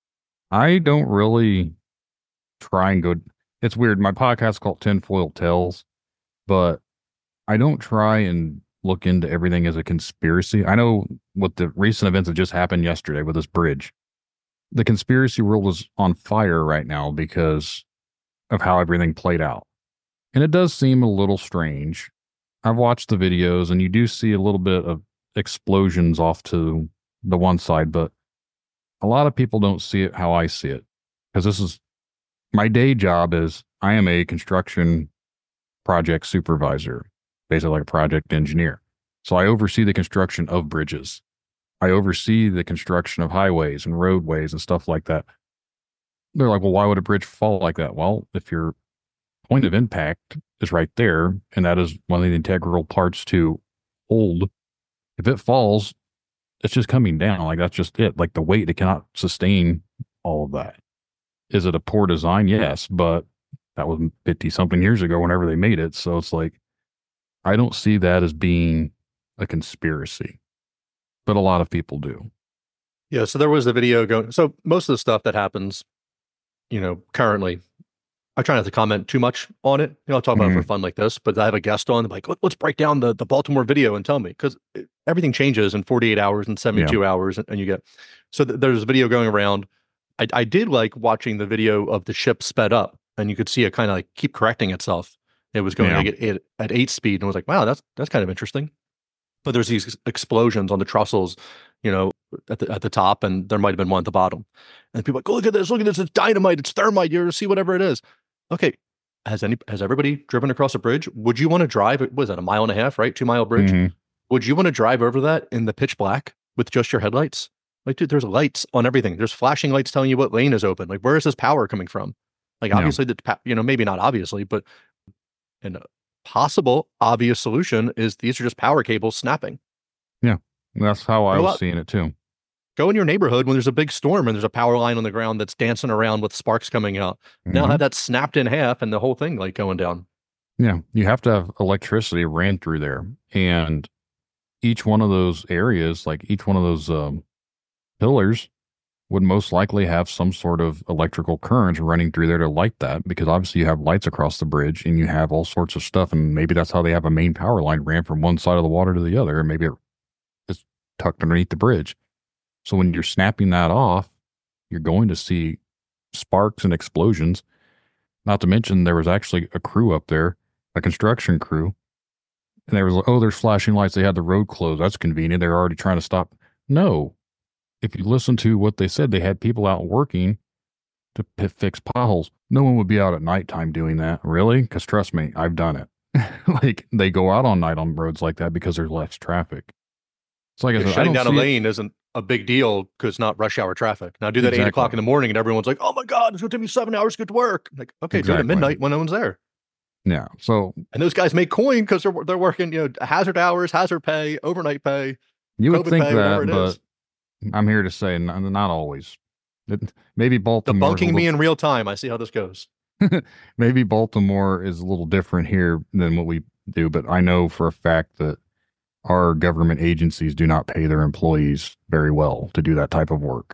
I don't really try and go. It's weird. My podcast's called Tinfoil Tales, but I don't try and look into everything as a conspiracy. I know what the recent events that just happened yesterday with this bridge. The conspiracy world is on fire right now because of how everything played out. And it does seem a little strange. I've watched the videos and you do see a little bit of explosions off to the one side, but a lot of people don't see it how I see it. Because this is my day job is I am a construction project supervisor, basically like a project engineer. So I oversee the construction of bridges. I oversee the construction of highways and roadways and stuff like that. They're like, well, why would a bridge fall like that? Well, if your point of impact is right there, and that is one of the integral parts to hold, if it falls, it's just coming down. Like that's just it. Like the weight, it cannot sustain all of that. Is it a poor design? Yes, but that was 50 something years ago whenever they made it. So it's like, I don't see that as being a conspiracy, but a lot of people do. Yeah. So there was the video going. So most of the stuff that happens, currently, I try not to comment too much on it. I'll talk about it for fun like this, but I have a guest on, like, let's break down the Baltimore video and tell me, because everything changes in 48 hours and 72 hours. And you get, so there's a video going around. I did like watching the video of the ship sped up and you could see it kind of like keep correcting itself. It was going like at 8 speed and I was like, wow, that's kind of interesting. But there's these explosions on the trussels, at the top, and there might have been one at the bottom. And people are like, oh, look at this, it's dynamite, it's thermite, you're to see whatever it is. Okay. Has everybody driven across a bridge? Would you want to drive, what was that, 1.5 miles, right? 2-mile bridge? Mm-hmm. Would you want to drive over that in the pitch black with just your headlights? Like, dude, there's lights on everything. There's flashing lights telling you what lane is open. Like, where is this power coming from? Like, obviously, maybe not obviously, but a possible obvious solution is these are just power cables snapping. Yeah, that's how I was seeing it too. Go in your neighborhood when there's a big storm and there's a power line on the ground that's dancing around with sparks coming out. Now have that snapped in half and the whole thing like going down. Yeah, you have to have electricity ran through there. And each one of those areas, like each one of those pillars would most likely have some sort of electrical currents running through there to light that, because obviously you have lights across the bridge and you have all sorts of stuff. And maybe that's how they have a main power line ran from one side of the water to the other. And maybe it's tucked underneath the bridge. So when you're snapping that off, you're going to see sparks and explosions. Not to mention there was actually a crew up there, a construction crew. And they were like, oh, there's flashing lights. They had the road closed. That's convenient. They're already trying to stop. No. If you listen to what they said, they had people out working to fix potholes. No one would be out at nighttime doing that. Really? Because trust me, I've done it. Like they go out on night on roads like that because there's less traffic. It's like I said, shutting down a lane isn't a big deal because it's not rush hour traffic. Now do that at 8 o'clock in the morning and everyone's like, oh my God, it's going to take me 7 hours to get to work. Like, okay, do it at midnight when no one's there. Yeah. So, and those guys make coin because they're working, hazard hours, hazard pay, overnight pay. You would think that, but I'm here to say not always. Maybe Baltimore. Debunking me in real time. I see how this goes. Maybe Baltimore is a little different here than what we do, but I know for a fact that our government agencies do not pay their employees very well to do that type of work.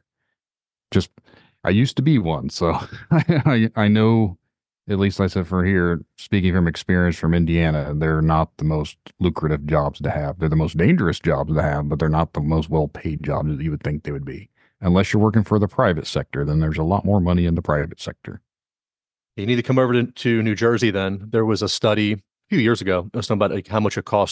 I used to be one, so I know, at least I said for here, speaking from experience from Indiana, they're not the most lucrative jobs to have. They're the most dangerous jobs to have, but they're not the most well-paid jobs that you would think they would be. Unless you're working for the private sector, then there's a lot more money in the private sector. You need to come over to New Jersey then. There was a study a few years ago, about like how much it costs to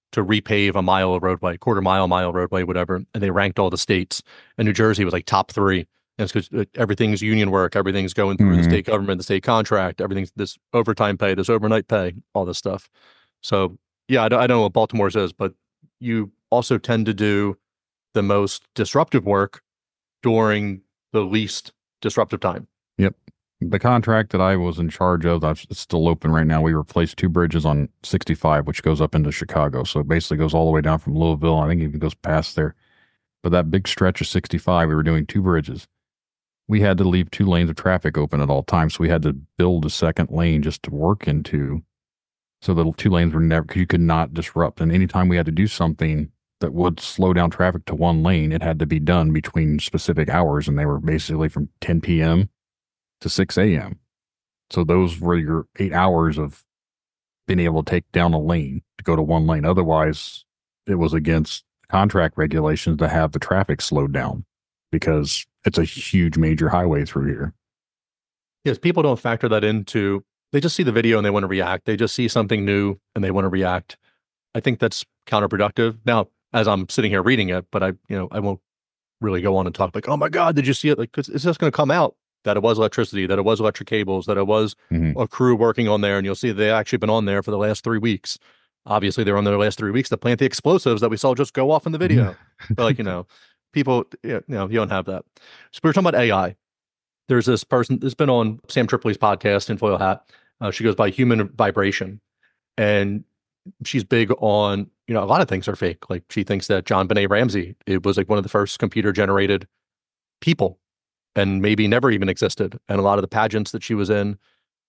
to repave a mile of roadway, quarter mile roadway, whatever. And they ranked all the states. And New Jersey was like top three. And it's because everything's union work, everything's going through the Mhm. state government, the state contract, everything's this overtime pay, this overnight pay, all this stuff. So yeah, I don't know what Baltimore's is, but you also tend to do the most disruptive work during the least disruptive time. Yep. The contract that I was in charge of, it's still open right now. We replaced 2 bridges on 65, which goes up into Chicago. So it basically goes all the way down from Louisville. I think it even goes past there. But that big stretch of 65, we were doing 2 bridges. We had to leave 2 lanes of traffic open at all times. So we had to build a second lane just to work into. So the 2 lanes were never, because you could not disrupt. And anytime we had to do something that would slow down traffic to 1 lane, it had to be done between specific hours. And they were basically from 10 p.m. to 6 a.m. So those were your 8 hours of being able to take down a lane to go to 1 lane. Otherwise, it was against contract regulations to have the traffic slowed down because it's a huge major highway through here. Yes, people don't factor that into, they just see the video and they want to react. They just see something new and they want to react. I think that's counterproductive. Now, as I'm sitting here reading it, but I won't really go on and talk like, oh my God, did you see it? Like, 'cause it's just going to come out that it was electricity, that it was electric cables, that it was a crew working on there. And you'll see they actually been on there for the last 3 weeks. Obviously, they're on their last 3 weeks to plant the explosives that we saw just go off in the video. But like, people, you don't have that. So we were talking about AI. There's this person that's been on Sam Tripoli's podcast, Tinfoil Hat. She goes by Human Vibration. And she's big on, a lot of things are fake. Like she thinks that John Benet Ramsey, it was like one of the first computer generated people and maybe never even existed. And a lot of the pageants that she was in,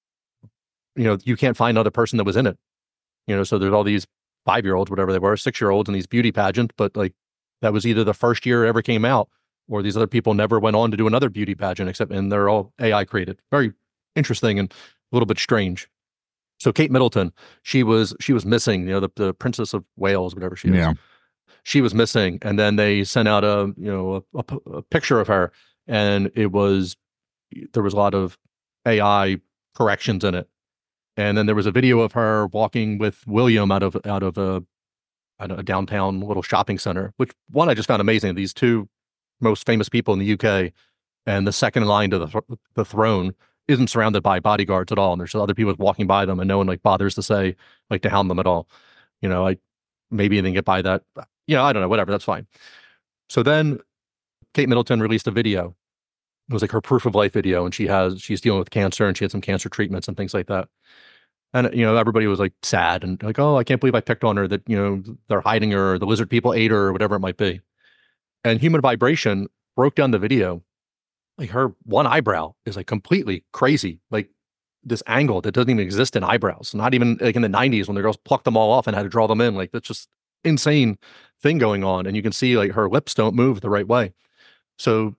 you can't find another person that was in it. So there's all these 5-year-olds, whatever they were, 6-year-olds in these beauty pageants, but like that was either the first year it ever came out or these other people never went on to do another beauty pageant and they're all AI created. Very interesting and a little bit strange. So Kate Middleton, she was missing, the Princess of Wales, whatever she is. Yeah. She was missing. And then they sent out a picture of her and there was a lot of AI corrections in it. And then there was a video of her walking with William out of a downtown little shopping center, which one I just found amazing. These 2 most famous people in the UK and the second in line to the throne isn't surrounded by bodyguards at all. And there's other people walking by them and no one like bothers to say, like to hound them at all. I maybe didn't get by that. I don't know, whatever, that's fine. So then Kate Middleton released a video. It was like her proof of life video. And she's dealing with cancer and she had some cancer treatments and things like that. And, everybody was like sad and like, oh, I can't believe I picked on her that, they're hiding her or the lizard people ate her or whatever it might be. And Human Vibration broke down the video. Like her one eyebrow is like completely crazy. Like this angle that doesn't even exist in eyebrows. Not even like in the 90s when the girls plucked them all off and had to draw them in. Like that's just insane thing going on. And you can see like her lips don't move the right way. So,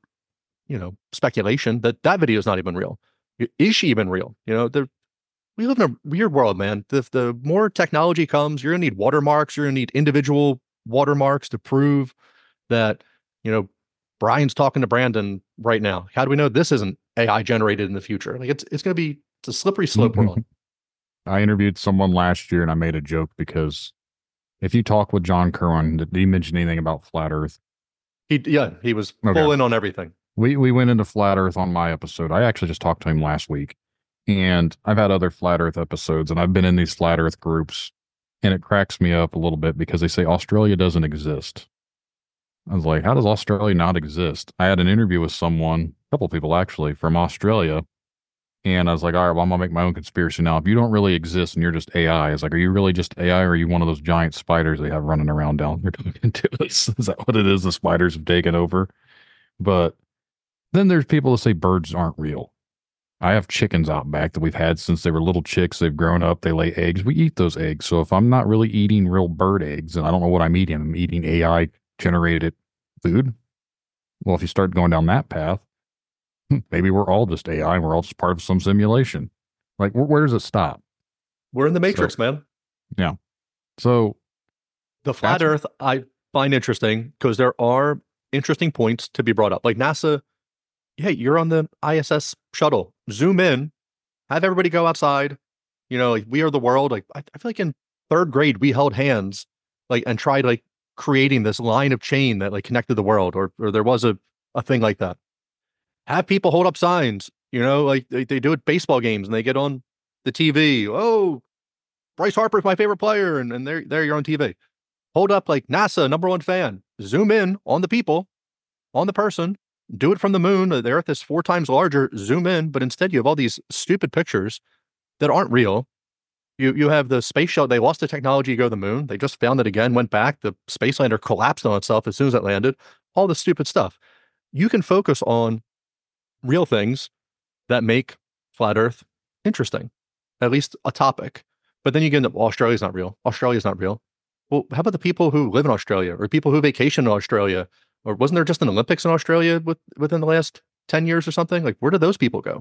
speculation that video is not even real. Is she even real? We live in a weird world, man. The more technology comes, you're gonna need watermarks. You're gonna need individual watermarks to prove that, Brian's talking to Brandon right now. How do we know this isn't AI generated in the future? Like it's a slippery slope we're on. I interviewed someone last year and I made a joke because if you talk with John Kerwin, did he mention anything about flat Earth? He was full in on everything. We went into flat Earth on my episode. I actually just talked to him last week. And I've had other flat Earth episodes and I've been in these flat Earth groups and it cracks me up a little bit because they say Australia doesn't exist. I was like, how does Australia not exist? I had an interview with someone, a couple of people actually, from Australia. And I was like, all right, well, I'm going to make my own conspiracy now. If you don't really exist and you're just AI, it's like, are you really just AI or are you one of those giant spiders they have running around down here talking to us? Is that what it is? The spiders have taken over. But then there's people that say birds aren't real. I have chickens out back that we've had since they were little chicks. They've grown up. They lay eggs. We eat those eggs. So if I'm not really eating real bird eggs and I don't know what I'm eating AI generated food. Well, if you start going down that path, maybe we're all just AI and we're all just part of some simulation. Like, where does it stop? We're in the Matrix, man. Yeah. So the flat Earth I find interesting because there are interesting points to be brought up. Like NASA, hey, you're on the ISS shuttle. Zoom in, have everybody go outside. Like we are the world. Like I feel like in 3rd grade we held hands like and tried like creating this line of chain that like connected the world, or there was a thing like that. Have people hold up signs, like they do at baseball games and they get on the TV. Oh, Bryce Harper is my favorite player, and there you're on TV. Hold up like NASA #1 fan. Zoom in on the people, on the person. Do it from the moon. The Earth is 4 times larger. Zoom in, but instead you have all these stupid pictures that aren't real. You have the space shuttle. They lost the technology to go to the moon. They just found it again, went back. The space lander collapsed on itself as soon as it landed. All this stupid stuff. You can focus on real things that make flat Earth interesting, at least a topic. But then you get into Australia's not real. Australia's not real. Well, how about the people who live in Australia or people who vacation in Australia? Or wasn't there just an Olympics in Australia within the last 10 years or something? Like, where did those people go?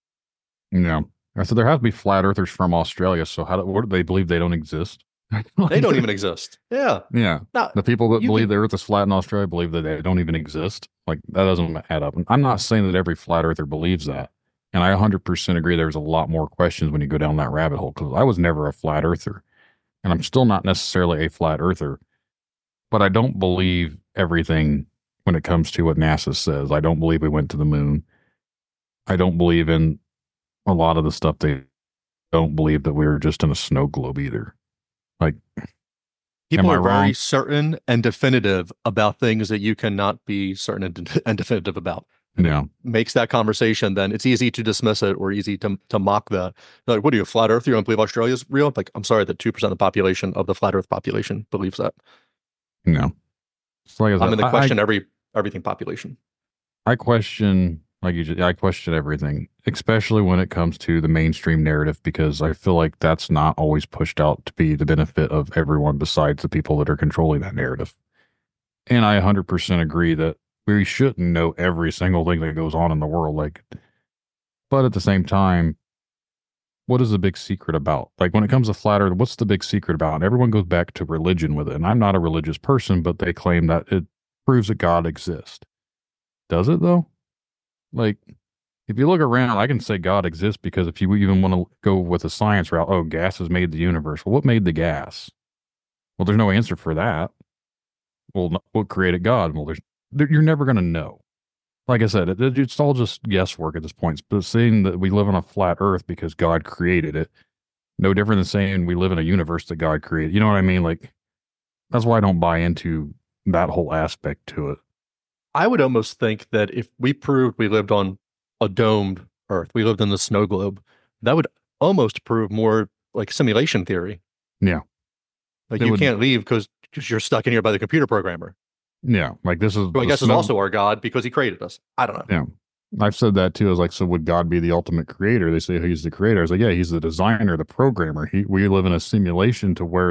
Yeah. So there have to be flat earthers from Australia. So what do they believe they don't exist? They don't even exist. Yeah. Yeah. Now, The people that you believe can- the earth is flat in Australia believe that they don't even exist. Like that doesn't add up. And I'm not saying that every flat earther believes that. And I 100% agree there's a lot more questions when you go down that rabbit hole because I was never a flat earther. And I'm still not necessarily a flat earther. But I don't believe everything when it comes to what NASA says. I don't believe we went to the moon. I don't believe in a lot of the stuff they don't believe that we were just in a snow globe either. Like, people am I are very wrong? certain and definitive about things that you cannot be certain and definitive about. Yeah. Makes that conversation, then it's easy to dismiss it or easy to mock that. Like, what are you, a flat earth? You don't believe Australia's real? Like, I'm sorry that 2% of the population of the flat earth population believes that. No. So like I I'm said, in the question everything population. I question, I question everything, especially when it comes to the mainstream narrative, because I feel like that's not always pushed out to be the benefit of everyone besides the people that are controlling that narrative. And I 100% agree that we shouldn't know every single thing that goes on in the world. Like, but at the same time, what is the big secret about? Like when it comes to flat earth, what's the big secret about? And everyone goes back to religion with it. And I'm not a religious person, but they claim that it proves that God exists. Does it though? Like, if you look around, I can say God exists because if you even want to go with a science route, oh, gas has made the universe. Well, what made the gas? Well, there's no answer for that. Well, what created God? Well, you're never going to know. Like I said, it's all just guesswork at this point. But saying that we live on a flat earth because God created it, no different than saying we live in a universe that God created. You know what I mean? Like, that's why I don't buy into that whole aspect to it. I would almost think that if we proved we lived on a domed Earth, we lived in the snow globe, that would almost prove more like simulation theory. Yeah. Like It you would- can't leave because you're stuck in here by the computer programmer, Yeah. Like this is, who I the guess is snow- also our God because he created us. I don't know. Yeah. I've said that too. I was like, so would God be the ultimate creator? They say he's the creator. I was like, yeah, he's the designer, the programmer. We live in a simulation to where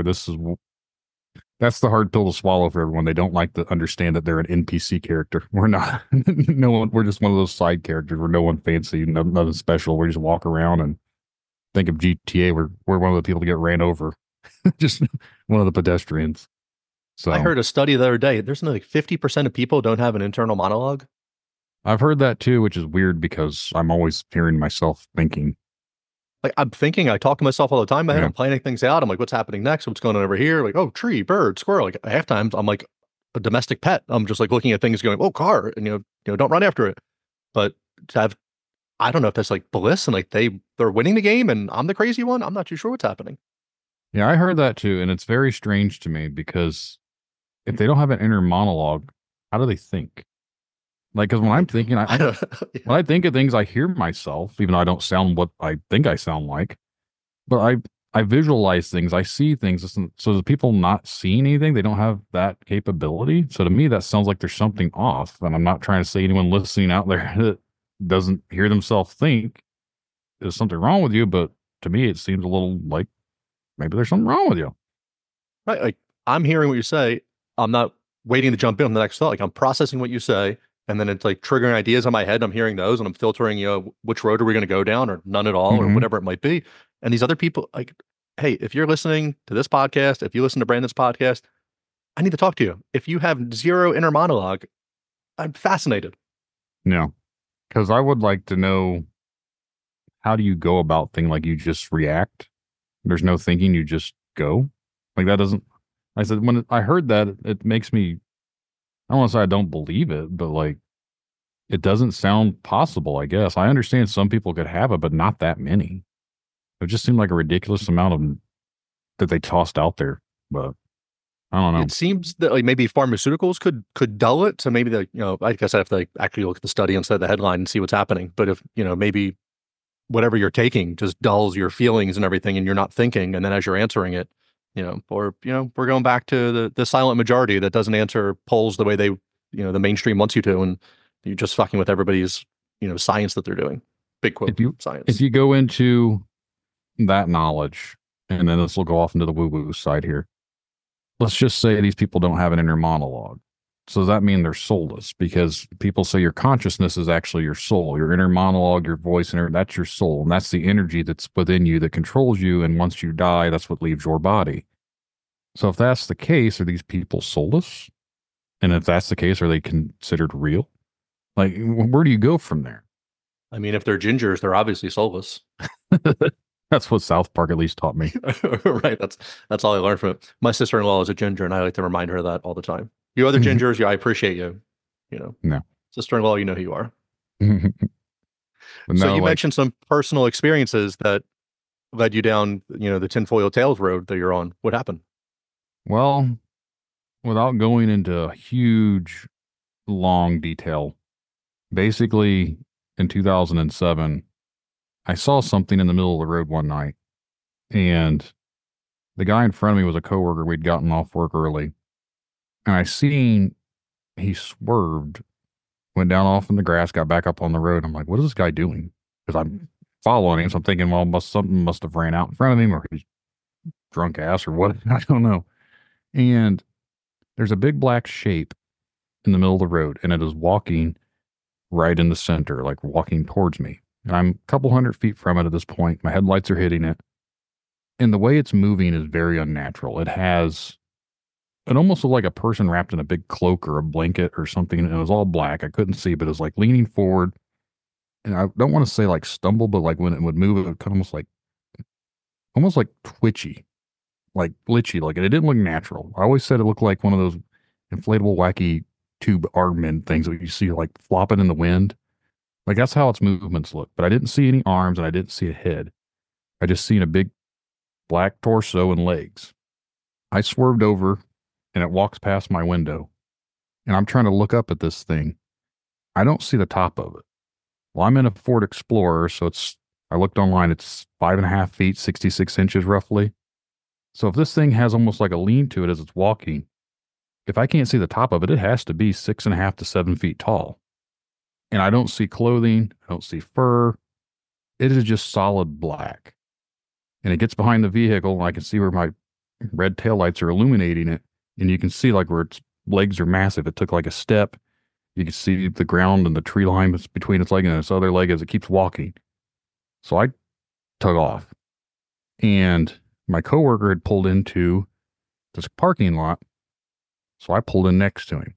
that's the hard pill to swallow for everyone. They don't like to understand that they're an NPC character. We're not. No one. We're just one of those side characters. We're no one fancy, nothing special. We just walk around and think of GTA. We're one of the people to get ran over. Just one of the pedestrians. So I heard a study the other day. There's something like 50% of people don't have an internal monologue. I've heard that too, which is weird because I'm always hearing myself thinking. Like I'm thinking, I talk to myself all the time. Yeah. I'm planning things out. I'm like, what's happening next? What's going on over here? Like, oh, tree, bird, squirrel. Like half times I'm like a domestic pet. I'm just like looking at things going, oh, car. And don't run after it. But to have, I don't know if that's like bliss and like they're winning the game and I'm the crazy one. I'm not too sure what's happening. Yeah, I heard that too. And it's very strange to me because if they don't have an inner monologue, how do they think? Like, because when I'm thinking, I don't when I think of things, I hear myself, even though I don't sound what I think I sound like. But I visualize things, I see things. So do people not see anything? They don't have that capability. So to me, that sounds like there's something off. And I'm not trying to say anyone listening out there that doesn't hear themselves think there's something wrong with you. But to me, it seems a little like maybe there's something wrong with you. Right. Like I'm hearing what you say. I'm not waiting to jump in on the next thought. Like I'm processing what you say. And then it's like triggering ideas in my head. And I'm hearing those and I'm filtering, which road are we going to go down or none at all or Mhm. whatever it might be. And these other people, like, hey, if you're listening to this podcast, if you listen to Brandon's podcast, I need to talk to you. If you have zero inner monologue, I'm fascinated. No, because I would like to know, how do you go about things? Like you just react. There's no thinking. You just go. Like that doesn't. I said, when I heard that, it makes me, I don't want to say I don't believe it, but like, it doesn't sound possible, I guess. I understand some people could have it, but not that many. It just seemed like a ridiculous amount of that they tossed out there. But I don't know. It seems that like maybe pharmaceuticals could dull it. So maybe the I guess I have to like actually look at the study instead of the headline and see what's happening. But if maybe whatever you're taking just dulls your feelings and everything, and you're not thinking, and then as you're answering it, or we're going back to the silent majority that doesn't answer polls the way they the mainstream wants you to, and you're just fucking with everybody's science that they're doing. Big quote science. If you go into that knowledge, and then this will go off into the woo-woo side here. Let's just say these people don't have an inner monologue. So does that mean they're soulless? Because people say your consciousness is actually your soul, your inner monologue, your voice, that's your soul. And that's the energy that's within you that controls you. And once you die, that's what leaves your body. So if that's the case, are these people soulless? And if that's the case, are they considered real? Like, where do you go from there? I mean, if they're gingers, they're obviously soulless. That's what South Park at least taught me. Right. That's all I learned from it. My sister-in-law is a ginger, and I like to remind her of that all the time. You other gingers, yeah, I appreciate you. No. Sister-in-law, you know who you are. So you mentioned some personal experiences that led you down, the tinfoil tales road that you're on. What happened? Well, without going into huge, long detail, basically in 2007, I saw something in the middle of the road one night, and the guy in front of me was a coworker. We'd gotten off work early, and I seen he swerved, went down off in the grass, got back up on the road. I'm like, what is this guy doing? Because I'm following him, so I'm thinking, well, something must have ran out in front of him, or he's drunk ass, or what? I don't know. And there's a big black shape in the middle of the road, and it is walking right in the center, like walking towards me. And I'm a couple 100 feet from it at this point. My headlights are hitting it. And the way it's moving is very unnatural. It almost looked like a person wrapped in a big cloak or a blanket or something. And it was all black. I couldn't see, but it was like leaning forward. And I don't want to say like stumble, but like when it would move, it would kind of almost like twitchy, like glitchy. Like it didn't look natural. I always said it looked like one of those inflatable, wacky tube armament things that you see like flopping in the wind. Like that's how its movements look. But I didn't see any arms and I didn't see a head. I just seen a big black torso and legs. I swerved over and it walks past my window. And I'm trying to look up at this thing. I don't see the top of it. Well, I'm in a Ford Explorer, so I looked online, it's 5.5 feet, 66 inches roughly. So if this thing has almost like a lean to it as it's walking, if I can't see the top of it, it has to be 6.5 to 7 feet tall. And I don't see clothing. I don't see fur. It is just solid black. And it gets behind the vehicle, and I can see where my red taillights are illuminating it. And you can see like where its legs are massive. It took like a step. You can see the ground and the tree line that's between its leg and its other leg as it keeps walking. So I tug off. And my coworker had pulled into this parking lot. So I pulled in next to him.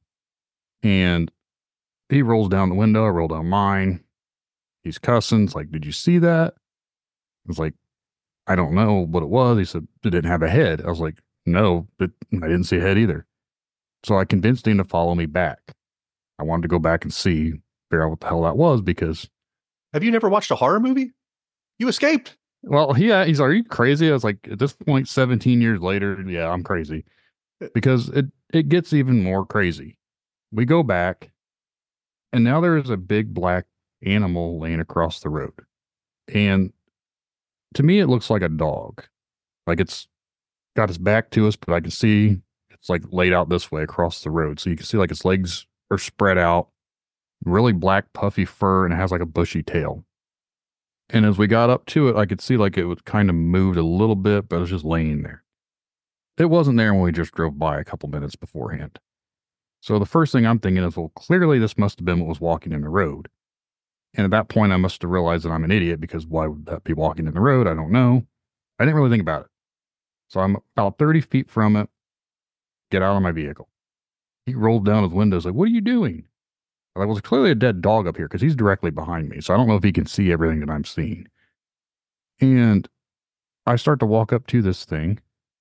And he rolls down the window. I roll down mine. He's cussing. It's like, did you see that? I was like, I don't know what it was. He said, it didn't have a head. I was like, no, but I didn't see a head either. So I convinced him to follow me back. I wanted to go back and figure out what the hell that was because. Have you never watched a horror movie? You escaped. Well, yeah, he's like, are you crazy? I was like, at this point, 17 years later, yeah, I'm crazy. Because it gets even more crazy. We go back. And now there is a big black animal laying across the road. And to me, it looks like a dog. Like it's got its back to us, but I can see it's like laid out this way across the road. So you can see like its legs are spread out, really black, puffy fur, and it has like a bushy tail. And as we got up to it, I could see like it was kind of moved a little bit, but it was just laying there. It wasn't there when we just drove by a couple minutes beforehand. So the first thing I'm thinking is, well, clearly this must have been what was walking in the road. And at that point, I must have realized that I'm an idiot because why would that be walking in the road? I don't know. I didn't really think about it. So I'm about 30 feet from it, get out of my vehicle. He rolled down his windows like, what are you doing? I was clearly a dead dog up here because he's directly behind me. So I don't know if he can see everything that I'm seeing. And I start to walk up to this thing.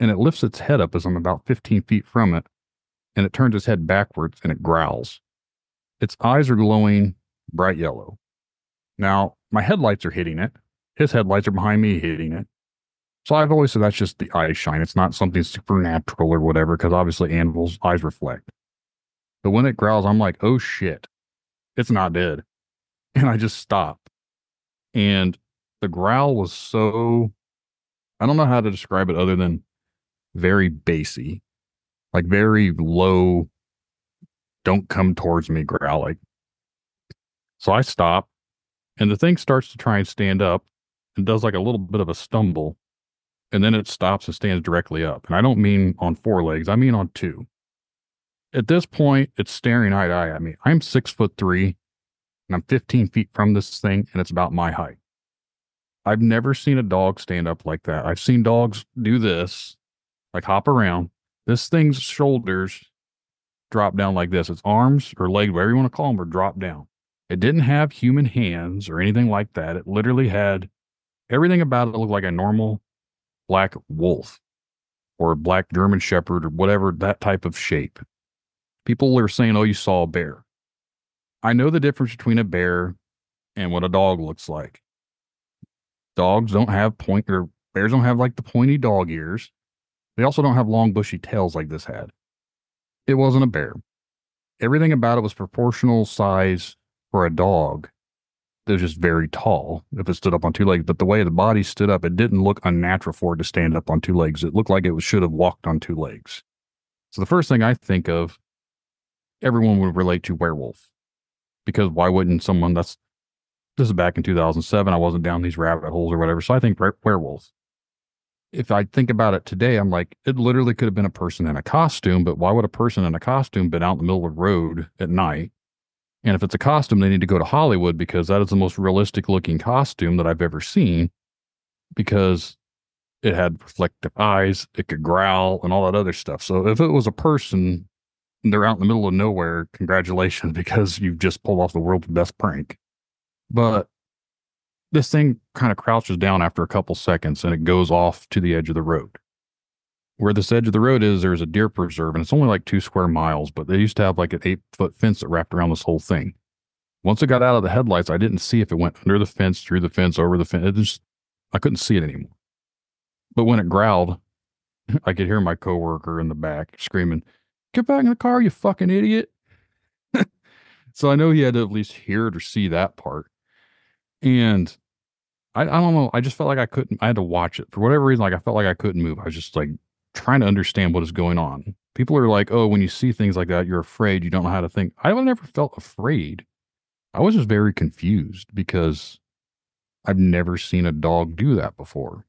and it lifts its head up as I'm about 15 feet from it, and it turns its head backwards and it growls. Its eyes are glowing bright yellow. Now, my headlights are hitting it. His headlights are behind me hitting it. So I've always said that's just the eye shine. It's not something supernatural or whatever, because obviously animals' eyes reflect. But when it growls, I'm like, oh shit, it's not dead. And I just stop. And the growl was so, I don't know how to describe it other than very bassy, like very low, don't come towards me growling. So I stop, and the thing starts to try and stand up and does like a little bit of a stumble. And then it stops and stands directly up. And I don't mean on 4 legs, I mean on 2. At this point, it's staring eye to eye at me. I'm 6'3", and I'm 15 feet from this thing, and it's about my height. I've never seen a dog stand up like that. I've seen dogs do this, like hop around. This thing's shoulders drop down like this. Its arms or legs, whatever you want to call them, were dropped down. It didn't have human hands or anything like that. It literally had everything about it looked like a normal black wolf or a black German shepherd or whatever, that type of shape. People are saying, oh, you saw a bear. I know the difference between a bear and what a dog looks like. Dogs don't have bears don't have like the pointy dog ears. They also don't have long bushy tails like this had. It wasn't a bear. Everything about it was proportional size for a dog. It was just very tall if it stood up on 2 legs. But the way the body stood up, it didn't look unnatural for it to stand up on 2 legs. It looked like it should have walked on 2 legs. So the first thing I think of, everyone would relate to werewolf. Because why wouldn't someone this is back in 2007. I wasn't down these rabbit holes or whatever. So I think werewolf. If I think about it today, I'm like, it literally could have been a person in a costume, but why would a person in a costume been out in the middle of the road at night? And if it's a costume, they need to go to Hollywood because that is the most realistic looking costume that I've ever seen, because it had reflective eyes, it could growl and all that other stuff. So if it was a person and they're out in the middle of nowhere, congratulations, because you've just pulled off the world's best prank. But this thing kind of crouches down after a couple seconds and it goes off to the edge of the road. Where this edge of the road is, there's a deer preserve, and it's only like 2 square miles, but they used to have like an 8-foot fence that wrapped around this whole thing. Once it got out of the headlights, I didn't see if it went under the fence, through the fence, over the fence. I couldn't see it anymore. But when it growled, I could hear my coworker in the back screaming, "Get back in the car, you fucking idiot." So I know he had to at least hear it or see that part. And I don't know. I just felt like I had to watch it for whatever reason. Like I felt like I couldn't move. I was just like trying to understand what is going on. People are like, oh, when you see things like that, you're afraid. You don't know how to think. I never felt afraid. I was just very confused because I've never seen a dog do that before.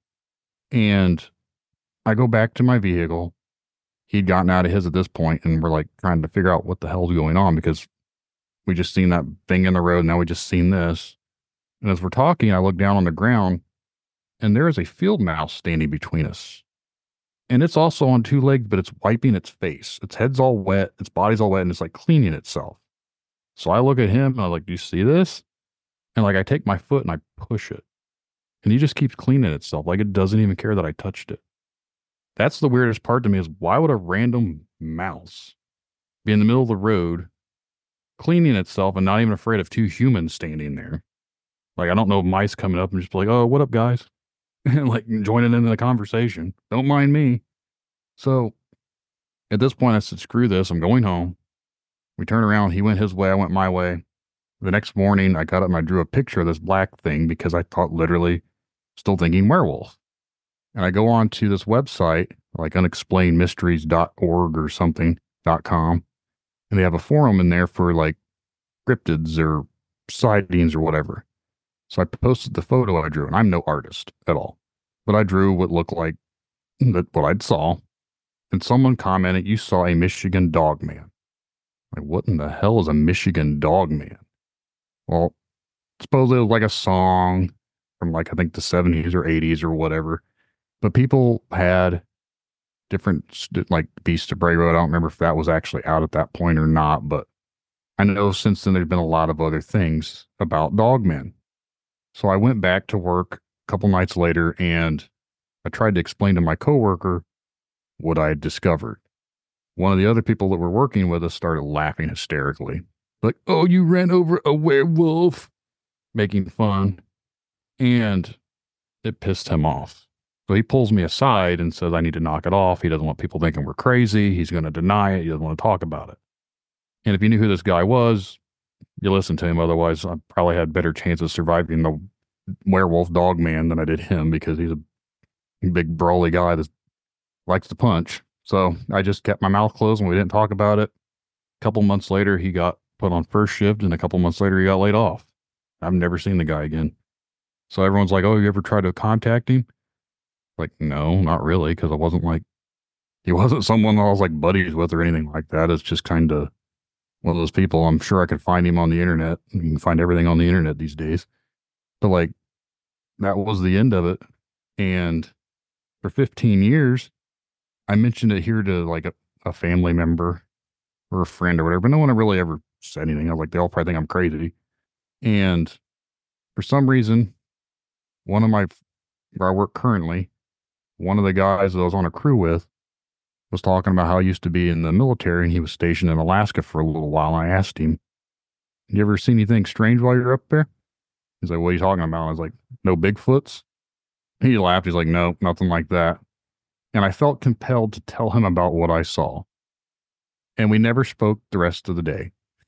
And I go back to my vehicle. He'd gotten out of his at this point, and we're like trying to figure out what the hell's going on because we just seen that thing in the road. Now we just seen this. And as we're talking, I look down on the ground, and there is a field mouse standing between us. And it's also on 2 legs, but it's wiping its face. Its head's all wet, its body's all wet, and it's like cleaning itself. So I look at him, and I'm like, do you see this? And like I take my foot and I push it. And he just keeps cleaning itself. Like it doesn't even care that I touched it. That's the weirdest part to me, is why would a random mouse be in the middle of the road cleaning itself and not even afraid of 2 humans standing there? Like, I don't know, mice coming up and just be like, oh, what up, guys? And like joining in the conversation. Don't mind me. So at this point, I said, screw this. I'm going home. We turned around. He went his way. I went my way. The next morning, I got up and I drew a picture of this black thing because I thought, literally, still thinking werewolf. And I go on to this website, like unexplainedmysteries.org or something.com. And they have a forum in there for like cryptids or sightings or whatever. So I posted the photo I drew, and I'm no artist at all, but I drew what looked like what I'd saw. And someone commented, you saw a Michigan dog man. Like, what in the hell is a Michigan dog man? Well, supposedly it was like a song from like, I think the 70s or 80s or whatever. But people had different, like Beast of Bray Road. I don't remember if that was actually out at that point or not, but I know since then there's been a lot of other things about dogmen. So I went back to work a couple nights later, and I tried to explain to my coworker what I had discovered. One of the other people that were working with us started laughing hysterically. Like, oh, you ran over a werewolf, making fun. And it pissed him off. So he pulls me aside and says, I need to knock it off. He doesn't want people thinking we're crazy. He's going to deny it. He doesn't want to talk about it. And if you knew who this guy was, you listen to him. Otherwise, I probably had better chance of surviving the werewolf dog man than I did him, because he's a big brawly guy that likes to punch. So I just kept my mouth closed and we didn't talk about it. A couple months later, he got put on first shift, and a couple months later, he got laid off. I've never seen the guy again. So everyone's like, oh, you ever tried to contact him? Like, no, not really, because he wasn't someone I was like buddies with or anything like that. It's just kind of one of those people. I'm sure I could find him on the internet. You can find everything on the internet these days. But like, that was the end of it. And for 15 years, I mentioned it here to like a family member or a friend or whatever, but no one really ever said anything. I was like, they all probably think I'm crazy. And for some reason, where I work currently, one of the guys that I was on a crew with was talking about how he used to be in the military and he was stationed in Alaska for a little while. And I asked him, you ever see anything strange while you're up there? He's like, what are you talking about? I was like, no Bigfoots? He laughed. He's like, no, nothing like that. And I felt compelled to tell him about what I saw. And we never spoke the rest of the day.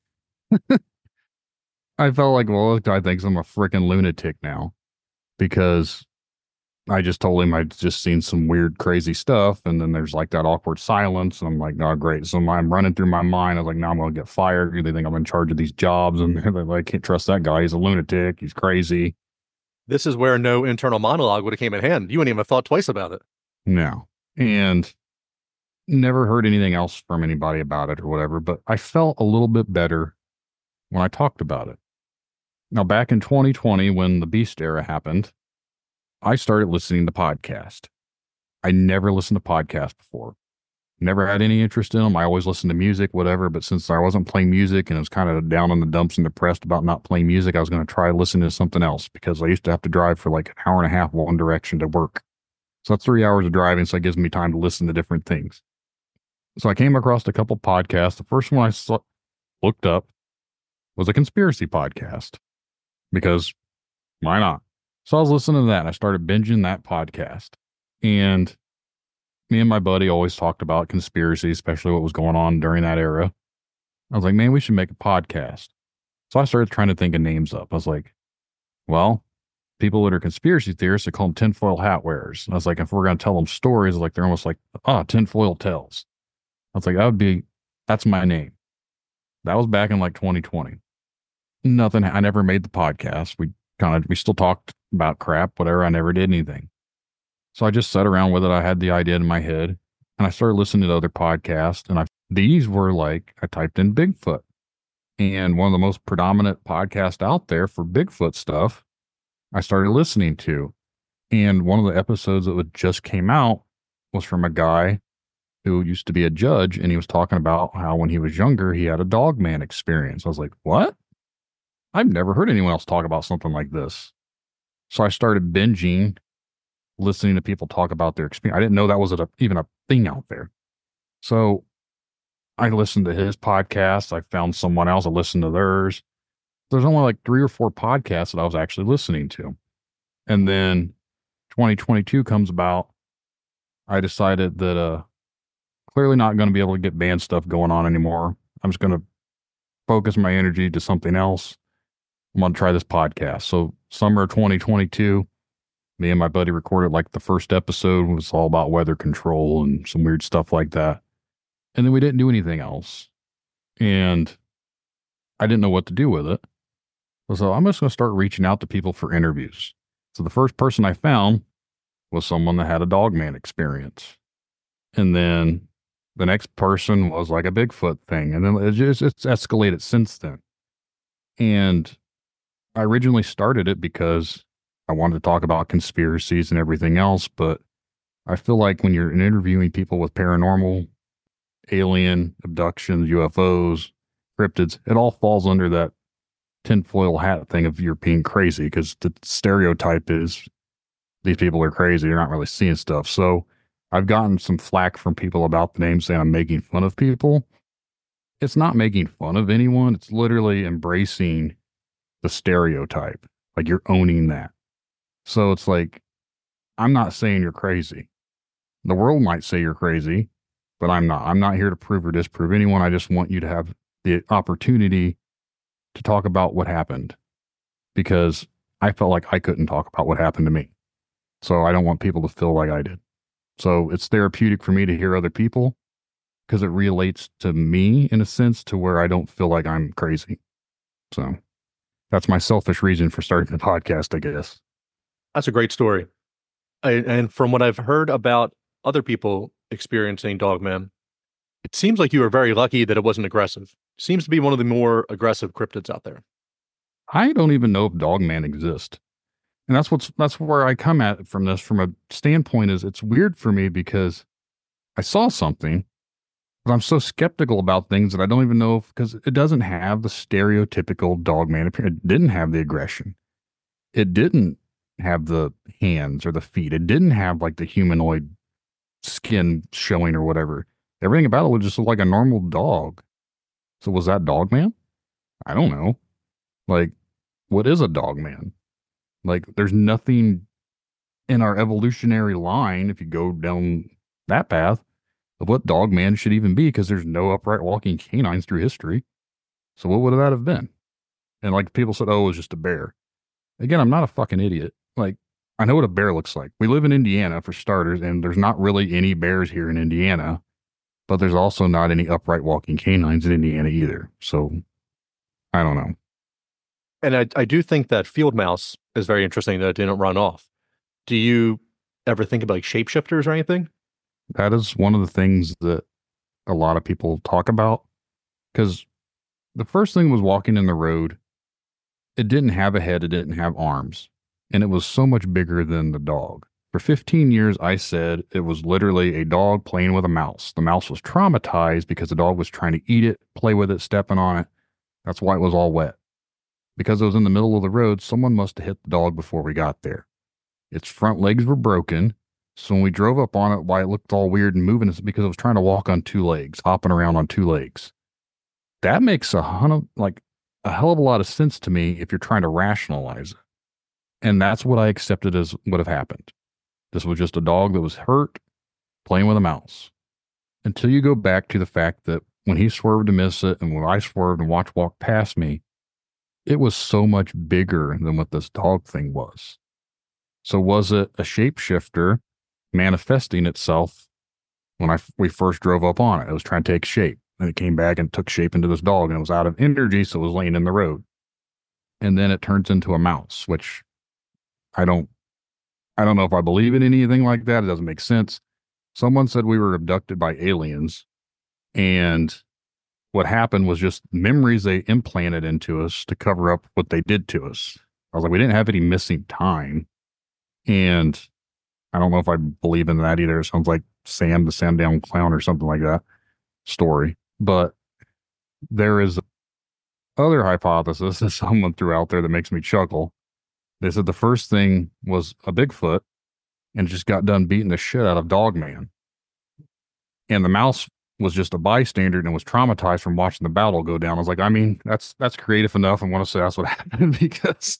I felt like, well, this guy thinks I'm a freaking lunatic now, because I just told him I'd just seen some weird, crazy stuff. And then there's like that awkward silence. And I'm like, oh, great. So I'm running through my mind. I was like, now I'm going to get fired. They think I'm in charge of these jobs. And they're like, I can't trust that guy. He's a lunatic. He's crazy. This is where no internal monologue would have came in hand. You wouldn't even have thought twice about it. No. And never heard anything else from anybody about it or whatever. But I felt a little bit better when I talked about it. Now, back in 2020, when the Beast era happened, I started listening to podcasts. I never listened to podcasts before. Never had any interest in them. I always listened to music, whatever. But since I wasn't playing music and I was kind of down in the dumps and depressed about not playing music, I was going to try listening to something else, because I used to have to drive for like an hour and a half one direction to work. So that's 3 hours of driving. So it gives me time to listen to different things. So I came across a couple podcasts. The first one I looked up was a conspiracy podcast, because why not? So I was listening to that and I started binging that podcast. And me and my buddy always talked about conspiracy, especially what was going on during that era. I was like, man, we should make a podcast. So I started trying to think of names up. I was like, well, people that are conspiracy theorists, they call them tinfoil hat wearers. And I was like, if we're going to tell them stories, like they're almost like, tinfoil tales. I was like, that's my name. That was back in like 2020. Nothing. I never made the podcast. We still talked about crap, whatever. I never did anything. So I just sat around with it. I had the idea in my head and I started listening to other podcasts, and these were like, I typed in Bigfoot, and one of the most predominant podcasts out there for Bigfoot stuff, I started listening to. And one of the episodes that just came out was from a guy who used to be a judge, and he was talking about how when he was younger, he had a dog man experience. I was like, what? I've never heard anyone else talk about something like this. So I started binging, listening to people talk about their experience. I didn't know that was even a thing out there. So I listened to his podcast. I found someone else. I listened to theirs. There's only like 3 or 4 podcasts that I was actually listening to. And then 2022 comes about. I decided that clearly not going to be able to get band stuff going on anymore. I'm just going to focus my energy to something else. I'm going to try this podcast. So summer of 2022, me and my buddy recorded like the first episode. It was all about weather control and some weird stuff like that. And then we didn't do anything else. And I didn't know what to do with it. So I'm just going to start reaching out to people for interviews. So the first person I found was someone that had a dogman experience. And then the next person was like a Bigfoot thing. And then it's escalated since then. And I originally started it because I wanted to talk about conspiracies and everything else. But I feel like when you're interviewing people with paranormal, alien, abductions, UFOs, cryptids, it all falls under that tinfoil hat thing of you're being crazy, because the stereotype is these people are crazy. They're not really seeing stuff. So I've gotten some flack from people about the name saying I'm making fun of people. It's not making fun of anyone. It's literally embracing the stereotype. Like you're owning that. So it's like, I'm not saying you're crazy. The world might say you're crazy, but I'm not. I'm not here to prove or disprove anyone. I just want you to have the opportunity to talk about what happened because I felt like I couldn't talk about what happened to me. So I don't want people to feel like I did. So it's therapeutic for me to hear other people because it relates to me in a sense to where I don't feel like I'm crazy. So that's my selfish reason for starting the podcast, I guess. That's a great story. And from what I've heard about other people experiencing Dogman, it seems like you were very lucky that it wasn't aggressive. Seems to be one of the more aggressive cryptids out there. I don't even know if Dogman exists. And that's where I come at from this from a standpoint is it's weird for me because I saw something, but I'm so skeptical about things that I don't even know because it doesn't have the stereotypical Dogman appearance. It didn't have the aggression. It didn't have the hands or the feet. It didn't have like the humanoid skin showing or whatever. Everything about it would just look like a normal dog. So was that Dogman? I don't know. Like, what is a Dogman? Like, there's nothing in our evolutionary line, if you go down that path, of what Dogman should even be, because there's no upright walking canines through history. So what would that have been? And like people said, oh, it was just a bear. Again, I'm not a fucking idiot. Like, I know what a bear looks like. We live in Indiana for starters, and there's not really any bears here in Indiana, but there's also not any upright walking canines in Indiana either. So I don't know. And I do think that field mouse is very interesting that it didn't run off. Do you ever think about like shapeshifters or anything? That is one of the things that a lot of people talk about because the first thing was walking in the road. It didn't have a head. It didn't have arms. And it was so much bigger than the dog. For 15 years, I said it was literally a dog playing with a mouse. The mouse was traumatized because the dog was trying to eat it, play with it, stepping on it. That's why it was all wet. Because it was in the middle of the road, someone must have hit the dog before we got there. Its front legs were broken. So when we drove up on it, why it looked all weird and moving is because it was trying to walk on two legs, hopping around on two legs. That makes a hell of a lot of sense to me if you're trying to rationalize it. And that's what I accepted as would have happened. This was just a dog that was hurt playing with a mouse. Until you go back to the fact that when he swerved to miss it and when I swerved and watched walk past me, it was so much bigger than what this dog thing was. So was it a shapeshifter manifesting itself when we first drove up on it? It was trying to take shape. And it came back and took shape into this dog and it was out of energy, so it was laying in the road. And then it turns into a mouse, which I don't know if I believe in anything like that. It doesn't make sense. Someone said we were abducted by aliens, and what happened was just memories they implanted into us to cover up what they did to us. I was like, we didn't have any missing time. And I don't know if I believe in that either. It sounds like Sam the Sandown Clown or something like that story. But there is other hypothesis that someone threw out there that makes me chuckle. They said the first thing was a Bigfoot and just got done beating the shit out of Dogman. And the mouse was just a bystander and was traumatized from watching the battle go down. I was like, I mean, that's creative enough. I want to say that's what happened because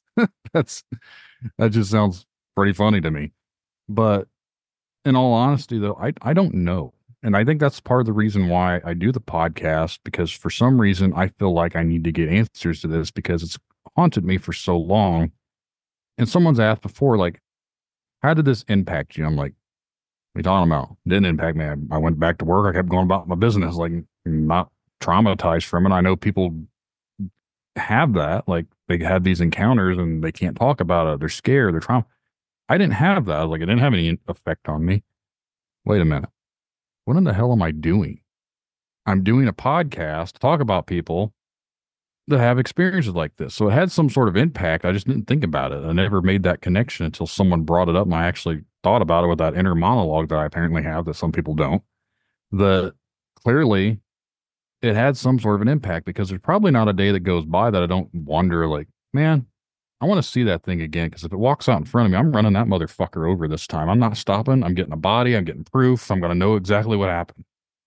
that just sounds pretty funny to me. But in all honesty, though, I don't know. And I think that's part of the reason why I do the podcast, because for some reason I feel like I need to get answers to this because it's haunted me for so long. And someone's asked before, like, how did this impact you? I'm like, what are you talking about? It didn't impact me. I went back to work. I kept going about my business, like not traumatized from it. I know people have that, like they had these encounters and they can't talk about it. They're scared. They're traumatized. I didn't have that. Like it didn't have any effect on me. Wait a minute. What in the hell am I doing? I'm doing a podcast to talk about people that have experiences like this. So it had some sort of impact. I just didn't think about it. I never made that connection until someone brought it up and I actually thought about it with that inner monologue that I apparently have that some people don't. That clearly it had some sort of an impact because there's probably not a day that goes by that I don't wonder like, man, I want to see that thing again because if it walks out in front of me, I'm running that motherfucker over this time. I'm not stopping. I'm getting a body. I'm getting proof. I'm going to know exactly what happened.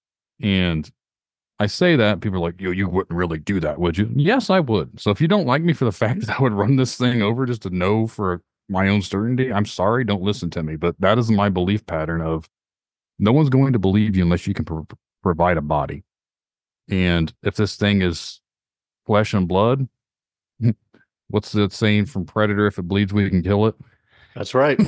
And I say that people are like, you wouldn't really do that, would you? Yes, I would. So if you don't like me for the fact that I would run this thing over just to know for my own certainty, I'm sorry. Don't listen to me. But that is my belief pattern of no one's going to believe you unless you can provide a body. And if this thing is flesh and blood, what's the saying from Predator? If it bleeds, we can kill it. That's right.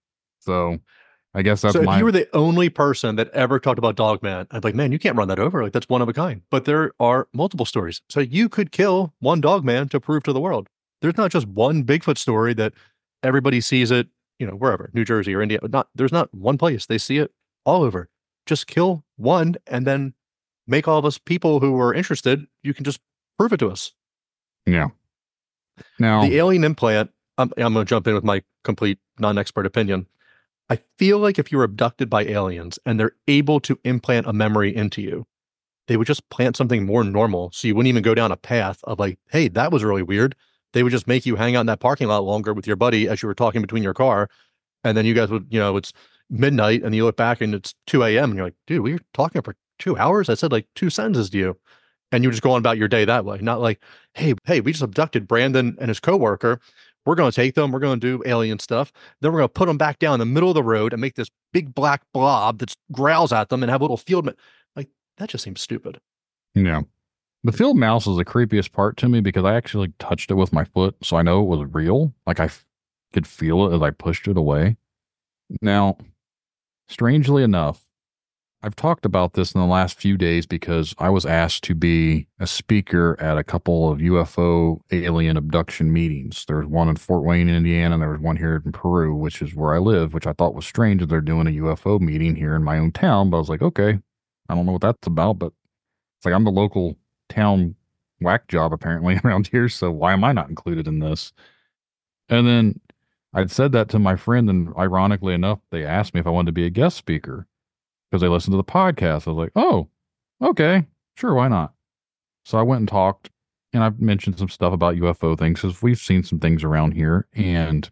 So I guess that's So if my, you were the only person that ever talked about Dogman, I'd be like, man, you can't run that over. Like that's one of a kind. But there are multiple stories. So you could kill one Dogman to prove to the world. There's not just one Bigfoot story that everybody sees it, wherever, New Jersey or India. There's not one place. They see it all over. Just kill one and then make all of us people who are interested, you can just prove it to us. yeah. Now, The alien implant, I'm going to jump in with my complete non-expert opinion. I feel like if you're abducted by aliens and they're able to implant a memory into you, they would just plant something more normal. So you wouldn't even go down a path of like, hey, that was really weird. They would just make you hang out in that parking lot longer with your buddy as you were talking between your car. And then you guys would, it's midnight and you look back and it's 2 a.m. and you're like, dude, we were talking for 2 hours. I said like 2 sentences to you. And you just go on about your day that way. Not like, hey, we just abducted Brandon and his coworker. We're going to take them. We're going to do alien stuff. Then we're going to put them back down in the middle of the road and make this big black blob that growls at them and have a little field. Like, that just seems stupid. yeah. The field mouse is the creepiest part to me because I actually touched it with my foot. So I know it was real. Like I could feel it as I pushed it away. Now, strangely enough, I've talked about this in the last few days because I was asked to be a speaker at a couple of UFO alien abduction meetings. There was one in Fort Wayne, Indiana, and there was one here in Peru, which is where I live, which I thought was strange that they're doing a UFO meeting here in my own town. But I was like, okay, I don't know what that's about, but it's like I'm the local town whack job apparently around here, so why am I not included in this? And then I'd said that to my friend, and ironically enough, they asked me if I wanted to be a guest speaker because they listened to the podcast. I was like, oh, okay, sure, why not? So I went and talked, and I've mentioned some stuff about UFO things because we've seen some things around here, and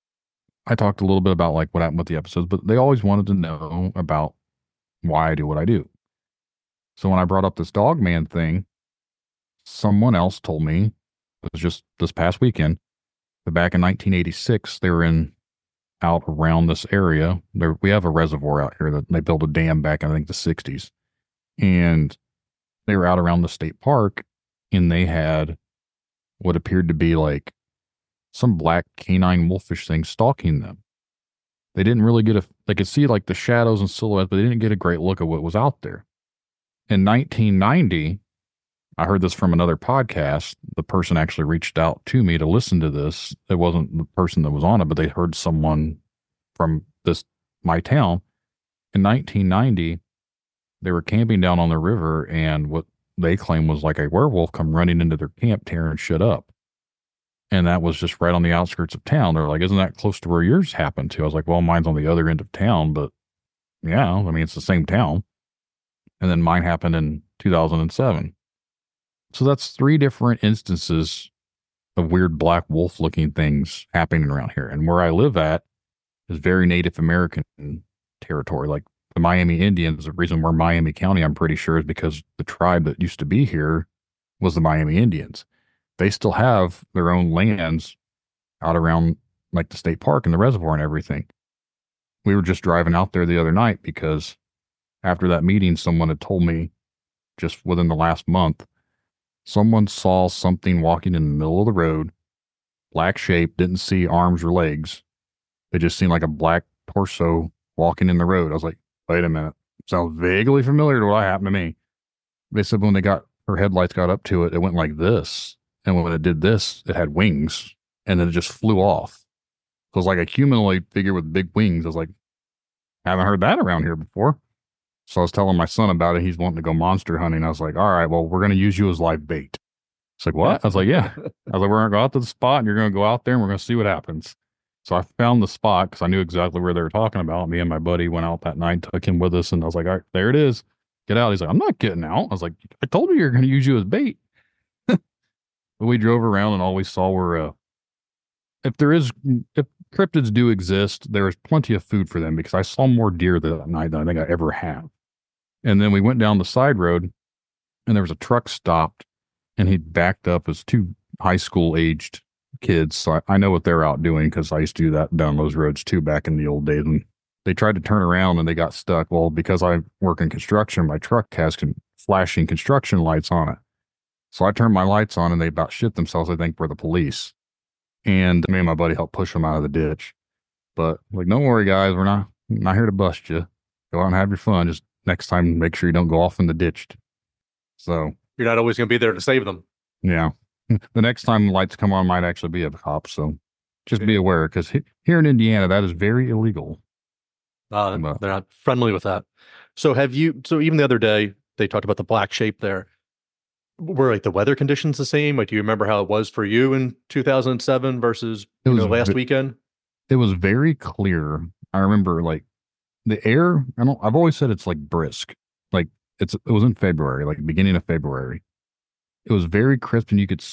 I talked a little bit about like what happened with the episodes, but they always wanted to know about why I do what I do. So when I brought up this Dogman thing, someone else told me, it was just this past weekend, that back in 1986, they were out around this area. We have a reservoir out here that they built a dam back in, I think, the 60s. And they were out around the state park and they had what appeared to be like some black canine wolfish thing stalking them. They didn't really they could see like the shadows and silhouettes, but they didn't get a great look at what was out there. In 1990, I heard this from another podcast. The person actually reached out to me to listen to this. It wasn't the person that was on it, but they heard someone from my town. In 1990, they were camping down on the river, and what they claimed was like a werewolf come running into their camp, tearing shit up. And that was just right on the outskirts of town. They're like, isn't that close to where yours happened to? I was like, well, mine's on the other end of town, but yeah, I mean, it's the same town. And then mine happened in 2007. So that's 3 different instances of weird black wolf looking things happening around here. And where I live at is very Native American territory. Like the Miami Indians, the reason we're Miami County, I'm pretty sure, is because the tribe that used to be here was the Miami Indians. They still have their own lands out around like the state park and the reservoir and everything. We were just driving out there the other night because after that meeting, someone had told me just within the last month, someone saw something walking in the middle of the road, black shape, didn't see arms or legs. They just seemed like a black torso walking in the road. I was like, wait a minute. Sounds vaguely familiar to what happened to me. They said when her headlights got up to it, it went like this. And when it did this, it had wings and then it just flew off. So it was like a humanoid figure with big wings. I was like, haven't heard that around here before. So I was telling my son about it. He's wanting to go monster hunting. I was like, all right, well, we're going to use you as live bait. It's like, what? I was like, yeah. I was like, we're going to go out to the spot and you're going to go out there and we're going to see what happens. So I found the spot because I knew exactly where they were talking about. Me and my buddy went out that night, took him with us, and I was like, all right, there it is. Get out. He's like, I'm not getting out. I was like, I told you you're going to use you as bait. But we drove around and all we saw were if there is, if cryptids do exist, there is plenty of food for them because I saw more deer that night than I think I ever have. And then we went down the side road and there was a truck stopped and he backed up as two high school aged kids. So I know what they're out doing because I used to do that down those roads too back in the old days. And they tried to turn around and they got stuck. Well, because I work in construction, my truck has flashing construction lights on it. So I turned my lights on and they about shit themselves. I think were the police. And me and my buddy helped push them out of the ditch. But like, don't worry, guys, we're not here to bust you. Go out and have your fun. Just next time, make sure you don't go off in the ditch. So You're not always going to be there to save them. yeah, the next time the lights come on might actually be a cop. So just be aware because here in Indiana, that is very illegal. They're not friendly with that. So even the other day, they talked about the black shape there. Were like the weather conditions the same? Like, do you remember how it was for you in 2007 versus last weekend? It was very clear. I remember like the air. I've always said it's like brisk. Like it was in February, like beginning of February. It was very crisp, and you could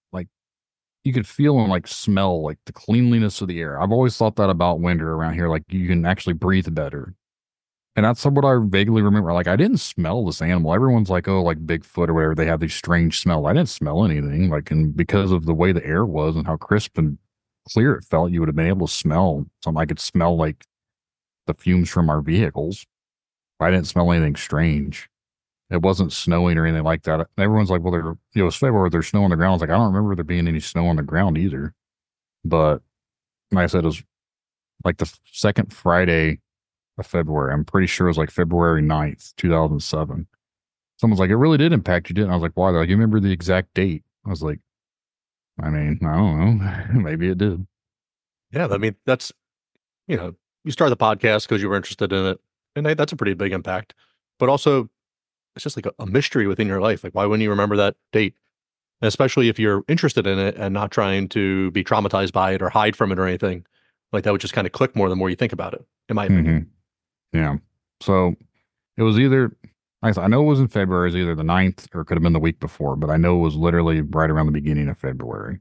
feel and like smell like the cleanliness of the air. I've always thought that about winter around here. Like you can actually breathe better. And that's what I vaguely remember. Like, I didn't smell this animal. Everyone's like, oh, like Bigfoot or whatever. They have these strange smells. I didn't smell anything. Like, and because of the way the air was and how crisp and clear it felt, you would have been able to smell something. I could smell like the fumes from our vehicles. I didn't smell anything strange. It wasn't snowing or anything like that. Everyone's like, well, it's February, there's snow on the ground. I was like, I don't remember there being any snow on the ground either. But like I said, it was like the second Friday of February. I'm pretty sure it was like February 9th, 2007. Someone's like, it really did impact you, didn't it? I was like, why? They're like, you remember the exact date? I was like, I mean, I don't know. Maybe it did. Yeah, I mean, that's, you started the podcast because you were interested in it. And that's a pretty big impact. But also, it's just like a mystery within your life. Like, why wouldn't you remember that date? And especially if you're interested in it and not trying to be traumatized by it or hide from it or anything. Like, that would just kind of click more the more you think about it, in my opinion. Yeah. So it was either, I know it was in February, it was either the 9th or it could have been the week before, but I know it was literally right around the beginning of February.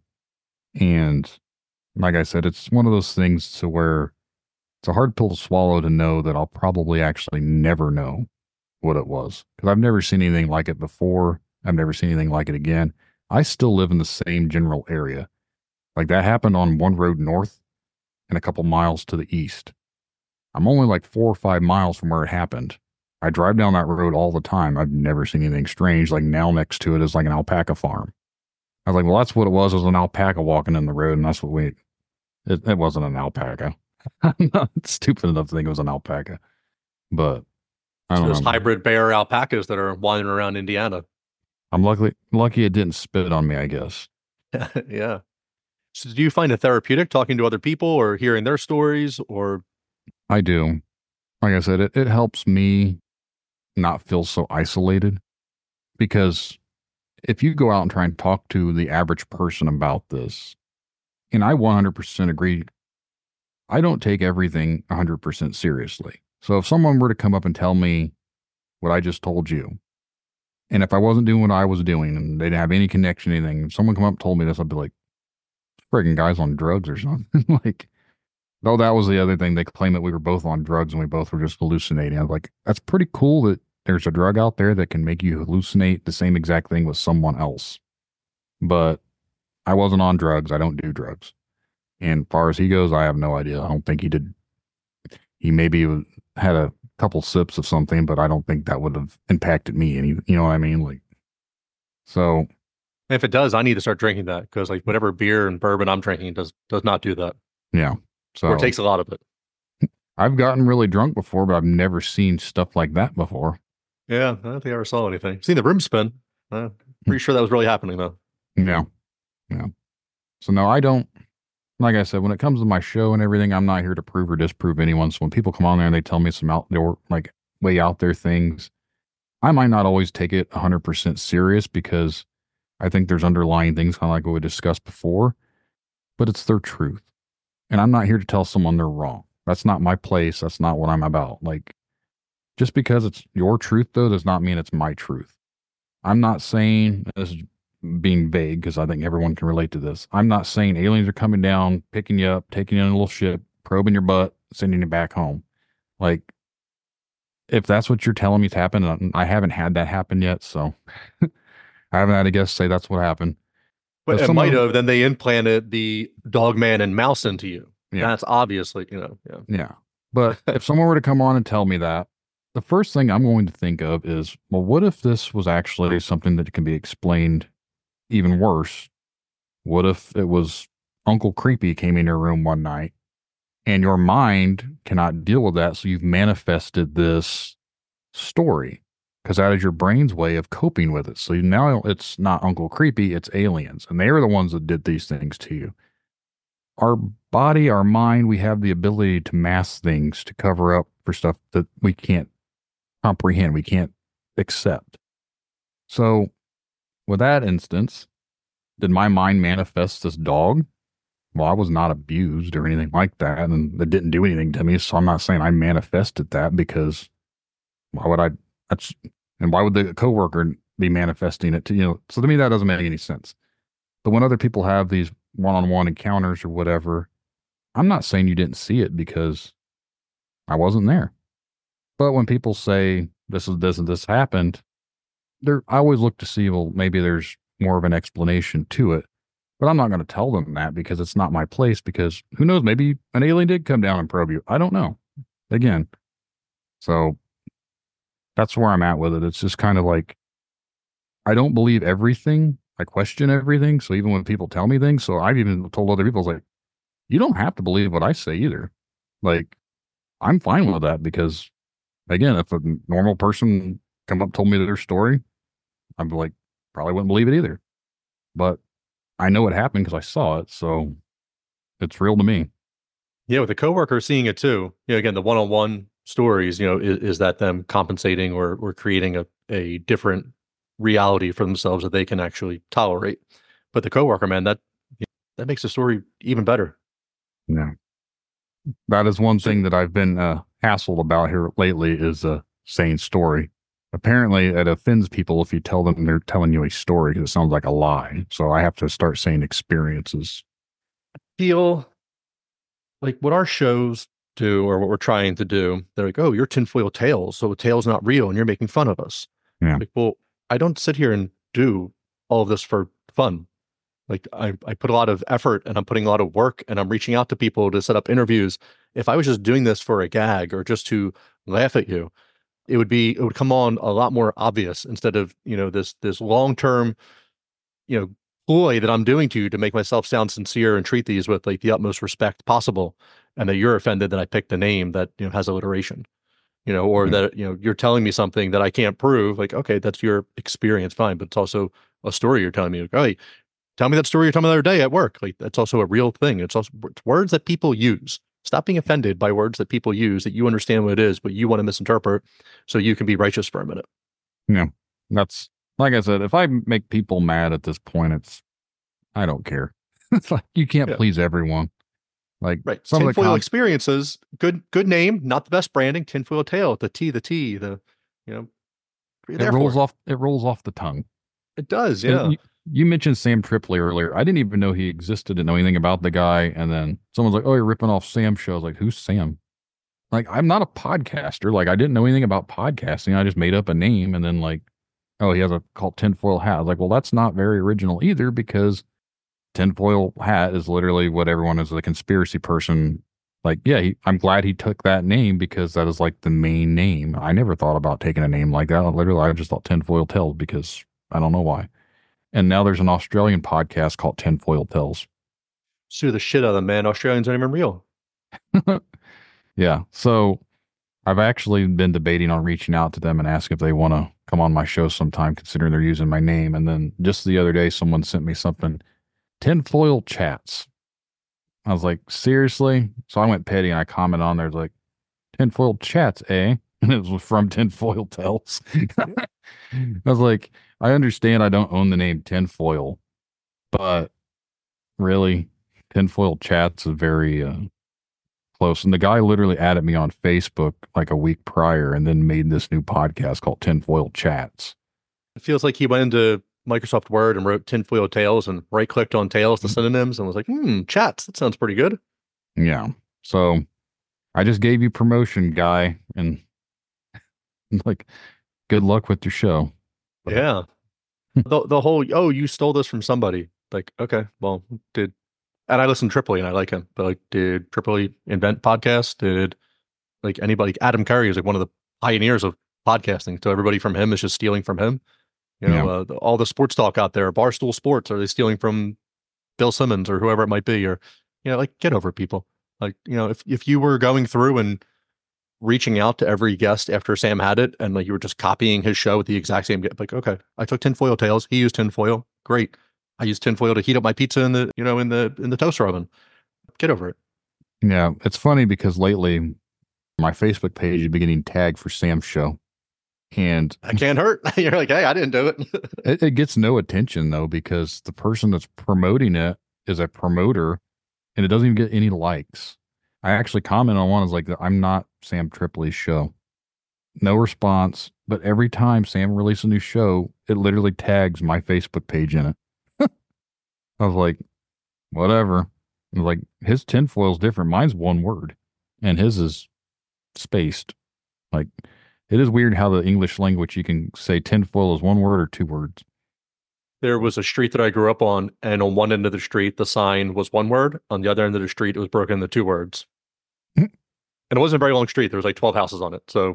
And like I said, it's one of those things to where it's a hard pill to swallow to know that I'll probably actually never know what it was because I've never seen anything like it before. I've never seen anything like it again. I still live in the same general area. Like that happened on one road north and a couple miles to the east. I'm only like 4 or 5 miles from where it happened. I drive down that road all the time. I've never seen anything strange. Like now next to it is like an alpaca farm. I was like, well, that's what it was. It was an alpaca walking in the road. And that's what it wasn't an alpaca. I'm not stupid enough to think it was an alpaca. But I don't know. Those hybrid bear alpacas that are wandering around Indiana. I'm lucky it didn't spit on me, I guess. Yeah. So do you find it therapeutic talking to other people or hearing their stories or? I do. Like I said, it helps me not feel so isolated because if you go out and try and talk to the average person about this, and I 100% agree, I don't take everything 100% seriously. So if someone were to come up and tell me what I just told you, and if I wasn't doing what I was doing and they didn't have any connection, anything, if someone come up and told me this, I'd be like, friggin' guy's on drugs or something. Like, oh, that was the other thing. They claim that we were both on drugs and we both were just hallucinating. I was like, that's pretty cool that there's a drug out there that can make you hallucinate the same exact thing with someone else. But I wasn't on drugs. I don't do drugs. And as far as he goes, I have no idea. I don't think he did. He maybe had a couple sips of something, but I don't think that would have impacted me. And you know what I mean? Like, so. If it does, I need to start drinking that because like whatever beer and bourbon I'm drinking does not do that. Yeah. So or it takes a lot of it. I've gotten really drunk before, but I've never seen stuff like that before. Yeah, I don't think I ever saw anything. Seen the room spin. Pretty sure that was really happening though. Yeah. Yeah. So no, I don't. Like I said, when it comes to my show and everything, I'm not here to prove or disprove anyone. So when people come on there and they tell me some outdoor, like way out there things, I might not always take it 100% serious because I think there's underlying things kind of like what we discussed before, but it's their truth. And I'm not here to tell someone they're wrong. That's not my place. That's not what I'm about. Like, just because it's your truth, though, does not mean it's my truth. I'm not saying this is being vague because I think everyone can relate to this. I'm not saying aliens are coming down, picking you up, taking you in a little ship, probing your butt, sending you back home. Like, if that's what you're telling me has happened, I haven't had that happen yet, so I haven't had a guest say that's what happened. But If it might someone, have. Then they implanted the dog man and mouse into you. yeah, That's obviously, yeah. yeah. But if someone were to come on and tell me that, the first thing I'm going to think of is, well, what if this was actually something that can be explained even worse? What if it was Uncle Creepy came in your room one night and your mind cannot deal with that, so you've manifested this story because that is your brain's way of coping with it. So now it's not Uncle Creepy, it's aliens, and they are the ones that did these things to you. Our body, our mind, we have the ability to mask things to cover up for stuff that we can't comprehend, we can't accept. So, with that instance, did my mind manifest this dog? Well, I was not abused or anything like that, and it didn't do anything to me. So I'm not saying I manifested that because why would I? That's and why would the coworker be manifesting it to So to me, that doesn't make any sense. But when other people have these one-on-one encounters or whatever, I'm not saying you didn't see it because I wasn't there. But when people say this is this and this happened, I always look to see, well, maybe there's more of an explanation to it. But I'm not going to tell them that because it's not my place, because who knows, maybe an alien did come down and probe you. I don't know. Again. So that's where I'm at with it. It's just kind of like, I don't believe everything. I question everything. So even when people tell me things, so I've even told other people, like, you don't have to believe what I say either. Like, I'm fine with that because, again, if a normal person come up told me their story, I'm like, probably wouldn't believe it either. But I know it happened because I saw it, so it's real to me. Yeah, with the coworker seeing it too. Again, the one-on-one stories, is that them compensating or creating a different reality for themselves that they can actually tolerate. But the coworker, man, that makes the story even better. Yeah. That is one thing that I've been hassled about here lately is saying story. Apparently, it offends people if you tell them they're telling you a story because it sounds like a lie. So I have to start saying experiences. Feel like what our shows do or what we're trying to do, they're like, oh, you're tinfoil tales, so a tale's not real and you're making fun of us. Yeah. Like, well, I don't sit here and do all of this for fun. Like I put a lot of effort and I'm putting a lot of work and I'm reaching out to people to set up interviews. If I was just doing this for a gag or just to laugh at you, it would come on a lot more obvious instead of, this long-term, ploy that I'm doing to you to make myself sound sincere and treat these with like the utmost respect possible. And that you're offended that I picked a name that, has alliteration, or that, you're telling me something that I can't prove. Like, okay, that's your experience. Fine. But it's also a story you're telling me. Like, oh, hey, tell me that story you told me the other day at work. Like, that's also a real thing. It's words that people use. Stop being offended by words that people use that you understand what it is, but you want to misinterpret so you can be righteous for a minute. Yeah. That's, like I said, if I make people mad at this point, I don't care. It's like, you can't please everyone. Like, right. Some Tinfoil of the Experiences, good name, not the best branding. Tinfoil Tale, the T, it rolls off the tongue. It does, yeah. You mentioned Sam Tripoli earlier. I didn't even know he existed, didn't know anything about the guy. And then someone's like, oh, you're ripping off Sam's show. I was like, who's Sam? Like, I'm not a podcaster. Like, I didn't know anything about podcasting. I just made up a name. And then like, oh, he has a called Tinfoil Hat. I was like, well, that's not very original either because Tinfoil Hat is literally what everyone is a conspiracy person. Like, yeah, I'm glad he took that name because that is like the main name. I never thought about taking a name like that. Literally, I just thought Tinfoil Tales because I don't know why. And now there's an Australian podcast called Tinfoil Tales. Sue the shit out of them, man. Australians aren't even real. Yeah. So I've actually been debating on reaching out to them and asking if they want to come on my show sometime, considering they're using my name. And then just the other day, someone sent me something, Tinfoil Chats. I was like, seriously? So I went petty and I commented on there, like, Tinfoil Chats, eh? And it was from Tinfoil Tales. I was like, I understand I don't own the name Tinfoil, but really, Tinfoil Chats is very close. And the guy literally added me on Facebook like a week prior and then made this new podcast called Tinfoil Chats. It feels like he went into Microsoft Word and wrote tinfoil tales and right clicked on tails, the Mhm. synonyms, and was like, chats, that sounds pretty good. Yeah. So I just gave you promotion, guy, and like, good luck with your show. But Yeah. The whole, oh, you stole this from somebody. Like, okay, well, and I listen to Tripoli and I like him, but like, did Tripoli invent podcasts? Did like anybody, Adam Curry is like one of the pioneers of podcasting. So everybody from him is just stealing from him. yeah, All the sports talk out there, Barstool Sports, are they stealing from Bill Simmons or whoever it might be? Or, like, get over it, people. Like, if you were going through and reaching out to every guest after Sam had it and like you were just copying his show with the exact same, like, okay, I took tinfoil tales. He used tinfoil. Great. I used tinfoil to heat up my pizza in the toaster oven. Get over it. yeah. It's funny because lately my Facebook page has been getting tagged for Sam's show, and That can't hurt. You're like, hey, I didn't do it. it gets no attention though because the person that's promoting it is a promoter, and it doesn't even get any likes. I actually comment on one. I was like, I'm not Sam Tripoli's show. No response. But every time Sam releases a new show, it literally tags my Facebook page in it. I was like, whatever. I was like, his tinfoil's different. Mine's one word, and his is spaced. Like, it is weird how the English language you can say tinfoil is one word or two words. There was a street that I grew up on, and on one end of the street, the sign was one word. On the other end of the street, it was broken into two words. And it wasn't a very long street. There was like 12 houses on it. So,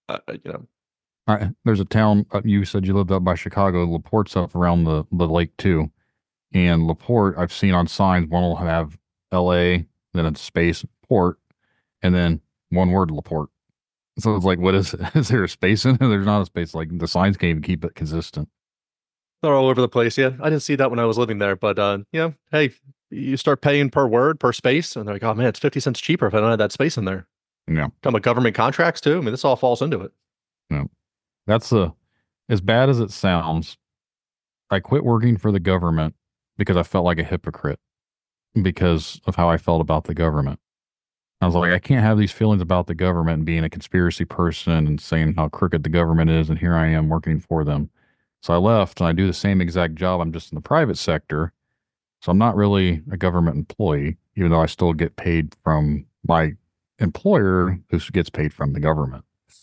There's a town, you said you lived up by Chicago. LaPorte's up around the lake too. And LaPorte, I've seen on signs, one will have LA, then a space, port, and then one word, LaPorte. So it's like, what is it? Is there a space in it? There's not a space. Like the signs can't even keep it consistent. they're all over the place. Yeah. I didn't see that when I was living there. But, hey, you start paying per word, per space. And they're like, oh, man, it's 50 cents cheaper if I don't have that space in there. Yeah. Talking about government contracts too. I mean, this all falls into it. No. That's as bad as it sounds. I quit working for the government because I felt like a hypocrite because of how I felt about the government. I was like, I can't have these feelings about the government and being a conspiracy person and saying how crooked the government is. And here I am working for them. So I left and I do the same exact job. I'm just in the private sector. So I'm not really a government employee, even though I still get paid from my employer who gets paid from the government.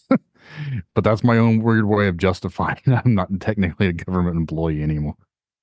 But that's my own weird way of justifying I'm not technically a government employee anymore.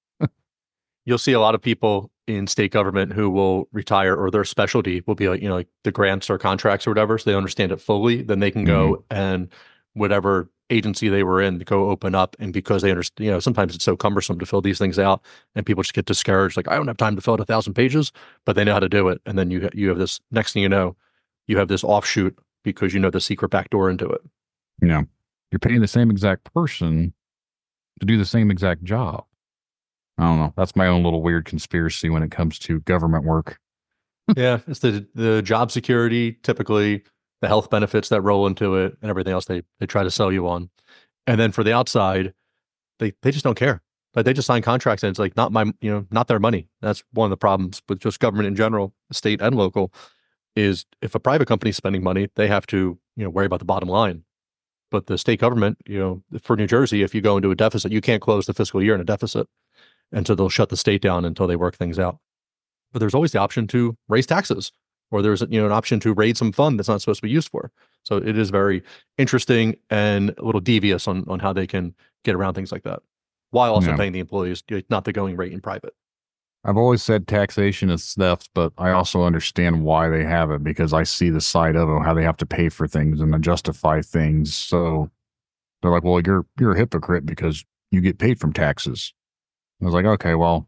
You'll see a lot of people in state government who will retire or their specialty will be like, like the grants or contracts or whatever. So they understand it fully. Then they can go and whatever agency they were in, go open up. And because they understand, sometimes it's so cumbersome to fill these things out and people just get discouraged. Like, I don't have time to fill out 1,000 pages, but they know how to do it. And then you have this, next thing you know, you have this offshoot because you know the secret back door into it. Yeah. You're paying the same exact person to do the same exact job. I don't know. That's my own little weird conspiracy when it comes to government work. Yeah, it's the job security, typically the health benefits that roll into it and everything else they try to sell you on. And then for the outside, they just don't care. Like they just sign contracts and it's like not not their money. That's one of the problems with just government in general, state and local, is if a private company is spending money, they have to, worry about the bottom line. But the state government, for New Jersey, if you go into a deficit, you can't close the fiscal year in a deficit. And so they'll shut the state down until they work things out. But there's always the option to raise taxes, or there's an option to raid some fund that's not supposed to be used for. So it is very interesting and a little devious on how they can get around things like that, while also paying the employees not the going rate in private. I've always said taxation is theft, but I also understand why they have it because I see the side of it, how they have to pay for things and justify things. So they're like, well, you're a hypocrite because you get paid from taxes. I was like, okay, well,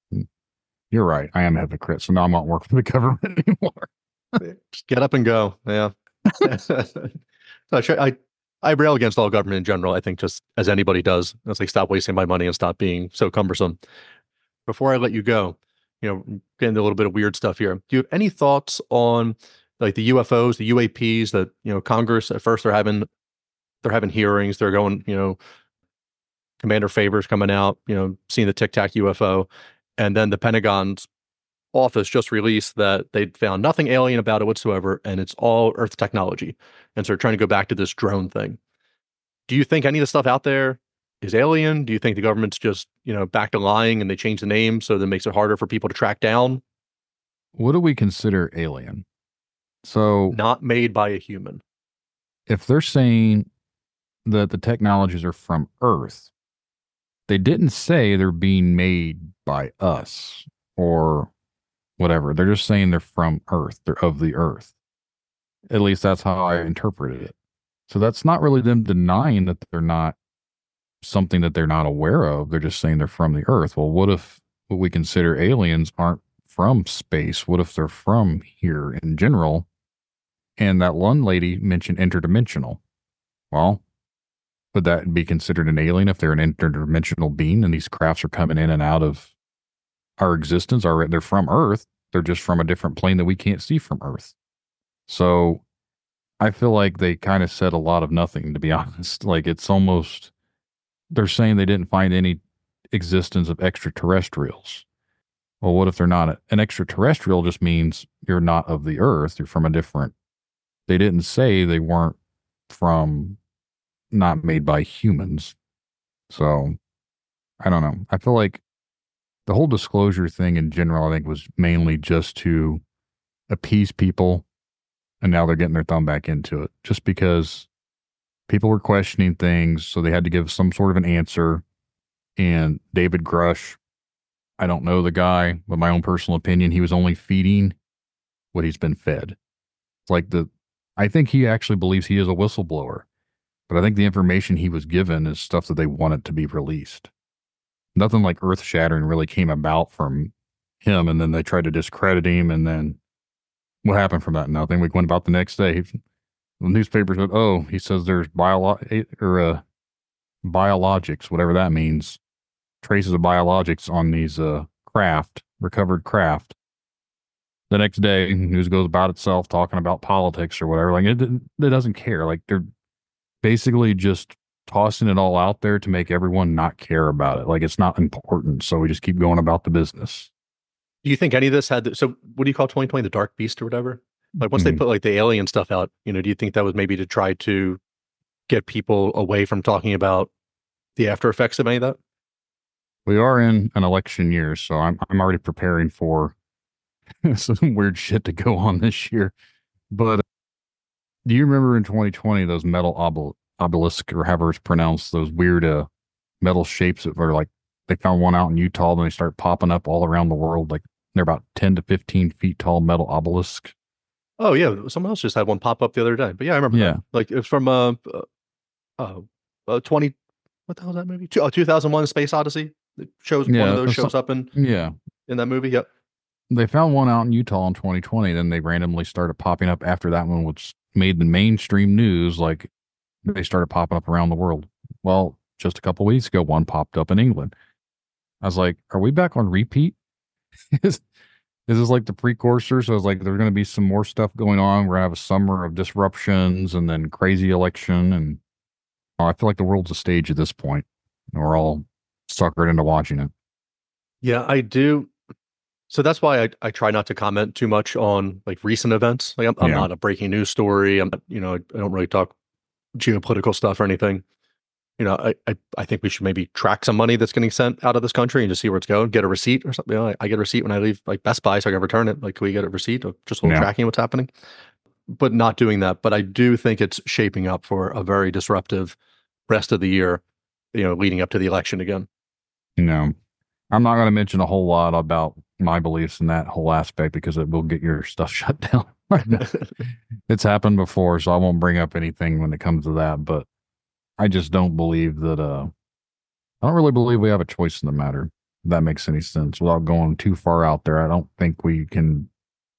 you're right. I am a hypocrite. So now I'm not working for the government anymore. Just get up and go. Yeah. I rail against all government in general. I think just as anybody does, it's like, stop wasting my money and stop being so cumbersome. Before I let you go, getting into a little bit of weird stuff here. Do you have any thoughts on like the UFOs, the UAPs that, Congress at first they're having hearings, they're going, Commander Favors coming out, seeing the Tic Tac UFO, and then the Pentagon's office just released that they'd found nothing alien about it whatsoever, and it's all Earth technology. And so they're trying to go back to this drone thing. Do you think any of the stuff out there is alien? Do you think the government's just, back to lying and they change the name so that makes it harder for people to track down? What do we consider alien? So Not made by a human. if they're saying that the technologies are from Earth, they didn't say they're being made by us or whatever. They're just saying they're from Earth. They're of the Earth. At least that's how I interpreted it. So that's not really them denying that they're not something that they're not aware of. They're just saying they're from the Earth. Well, what if what we consider aliens aren't from space? What if they're from here in general? And that one lady mentioned interdimensional. Well, would that be considered an alien if they're an interdimensional being and these crafts are coming in and out of our existence? They're from Earth. They're just from a different plane that we can't see from Earth. So I feel like they kind of said a lot of nothing, to be honest. Like it's almost, they're saying they didn't find any existence of extraterrestrials. Well, what if they're not? An extraterrestrial just means you're not of the Earth. You're from a different, they didn't say they weren't from, not made by humans. So I don't know. I feel like the whole disclosure thing in general, I think was mainly just to appease people. And now they're getting their thumb back into it just because people were questioning things. So they had to give some sort of an answer. And David Grush, I don't know the guy, but my own personal opinion, he was only feeding what he's been fed. It's like I think he actually believes he is a whistleblower, but I think the information he was given is stuff that they wanted to be released. Nothing like earth shattering really came about from him. And then they tried to discredit him. And then what happened from that? Nothing. We went about the next day. The newspaper said, oh, he says there's biologics, whatever that means, traces of biologics on these recovered craft. The next day, news goes about itself, talking about politics or whatever. Like it doesn't care. Like they're basically just tossing it all out there to make everyone not care about it. Like it's not important. So we just keep going about the business. Do you think any of this so what do you call 2020, the dark beast or whatever? Like once they put like the alien stuff out, do you think that was maybe to try to get people away from talking about the after effects of any of that? We are in an election year, so I'm already preparing for some weird shit to go on this year. But do you remember in 2020 those metal obelisk or however it's pronounced, those weird metal shapes that were like, they found one out in Utah, then they start popping up all around the world. Like they're about 10 to 15 feet tall metal obelisk. Oh yeah, someone else just had one pop up the other day. But yeah, I remember that. Like it was from 20, what the hell is that movie? 2001: Space Odyssey. It shows one of those shows up in that movie. Yep. They found one out in Utah in 2020. Then they randomly started popping up after that one was made the mainstream news. Like they started popping up around the world. Well, just a couple of weeks ago, one popped up in England. I was like, are we back on repeat? Is this like the precursor? So it's like there's going to be some more stuff going on. We're going to have a summer of disruptions and then crazy election. And I feel like the world's a stage at this point. And we're all suckered into watching it. Yeah, I do. So that's why I try not to comment too much on like recent events. Like I'm not a breaking news story. I'm not, I don't really talk geopolitical stuff or anything. I think we should maybe track some money that's getting sent out of this country and just see where it's going. Get a receipt or something. I get a receipt when I leave like Best Buy so I can return it. Like, can we get a receipt of just a little tracking what's happening? But not doing that. But I do think it's shaping up for a very disruptive rest of the year, leading up to the election again. I'm not going to mention a whole lot about my beliefs in that whole aspect because it will get your stuff shut down. It's happened before, so I won't bring up anything when it comes to that. But I just don't believe that, I don't really believe we have a choice in the matter. If that makes any sense without going too far out there. I don't think we can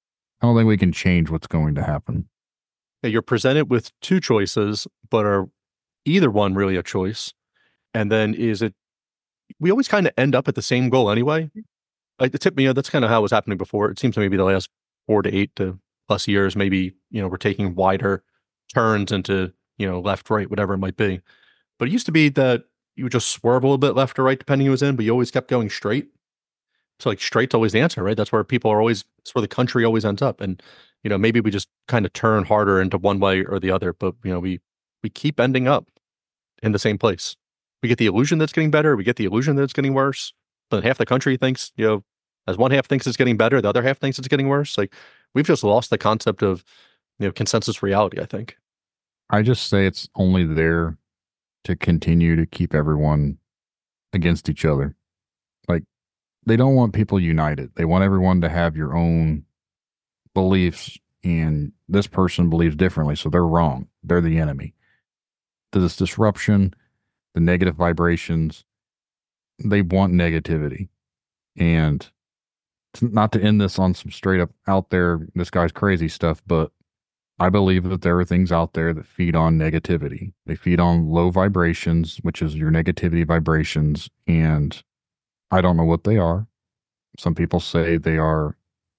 change what's going to happen. Yeah, you're presented with two choices, but are either one really a choice? And then we always kind of end up at the same goal anyway. Like that's kind of how it was happening before. It seems to maybe the last 4 to 8 to plus years, maybe, we're taking wider turns into, left, right, whatever it might be. But it used to be that you would just swerve a little bit left or right, depending who was in, but you always kept going straight. So like straight's always the answer, right? That's where that's where the country always ends up. And, maybe we just kind of turn harder into one way or the other, but, we keep ending up in the same place. we get the illusion that it's getting better. We get the illusion that it's getting worse. But half the country thinks, as one half thinks it's getting better, the other half thinks it's getting worse. Like we've just lost the concept of, consensus reality, I think. I just say it's only there to continue to keep everyone against each other. Like they don't want people united. They want everyone to have your own beliefs, and this person believes differently, so they're wrong. They're the enemy. This disruption, the negative vibrations, they want negativity. And not to end this on some straight up out there, this guy's crazy stuff, but I believe that there are things out there that feed on negativity. They feed on low vibrations, which is your negativity vibrations. And I don't know what they are. Some people say they are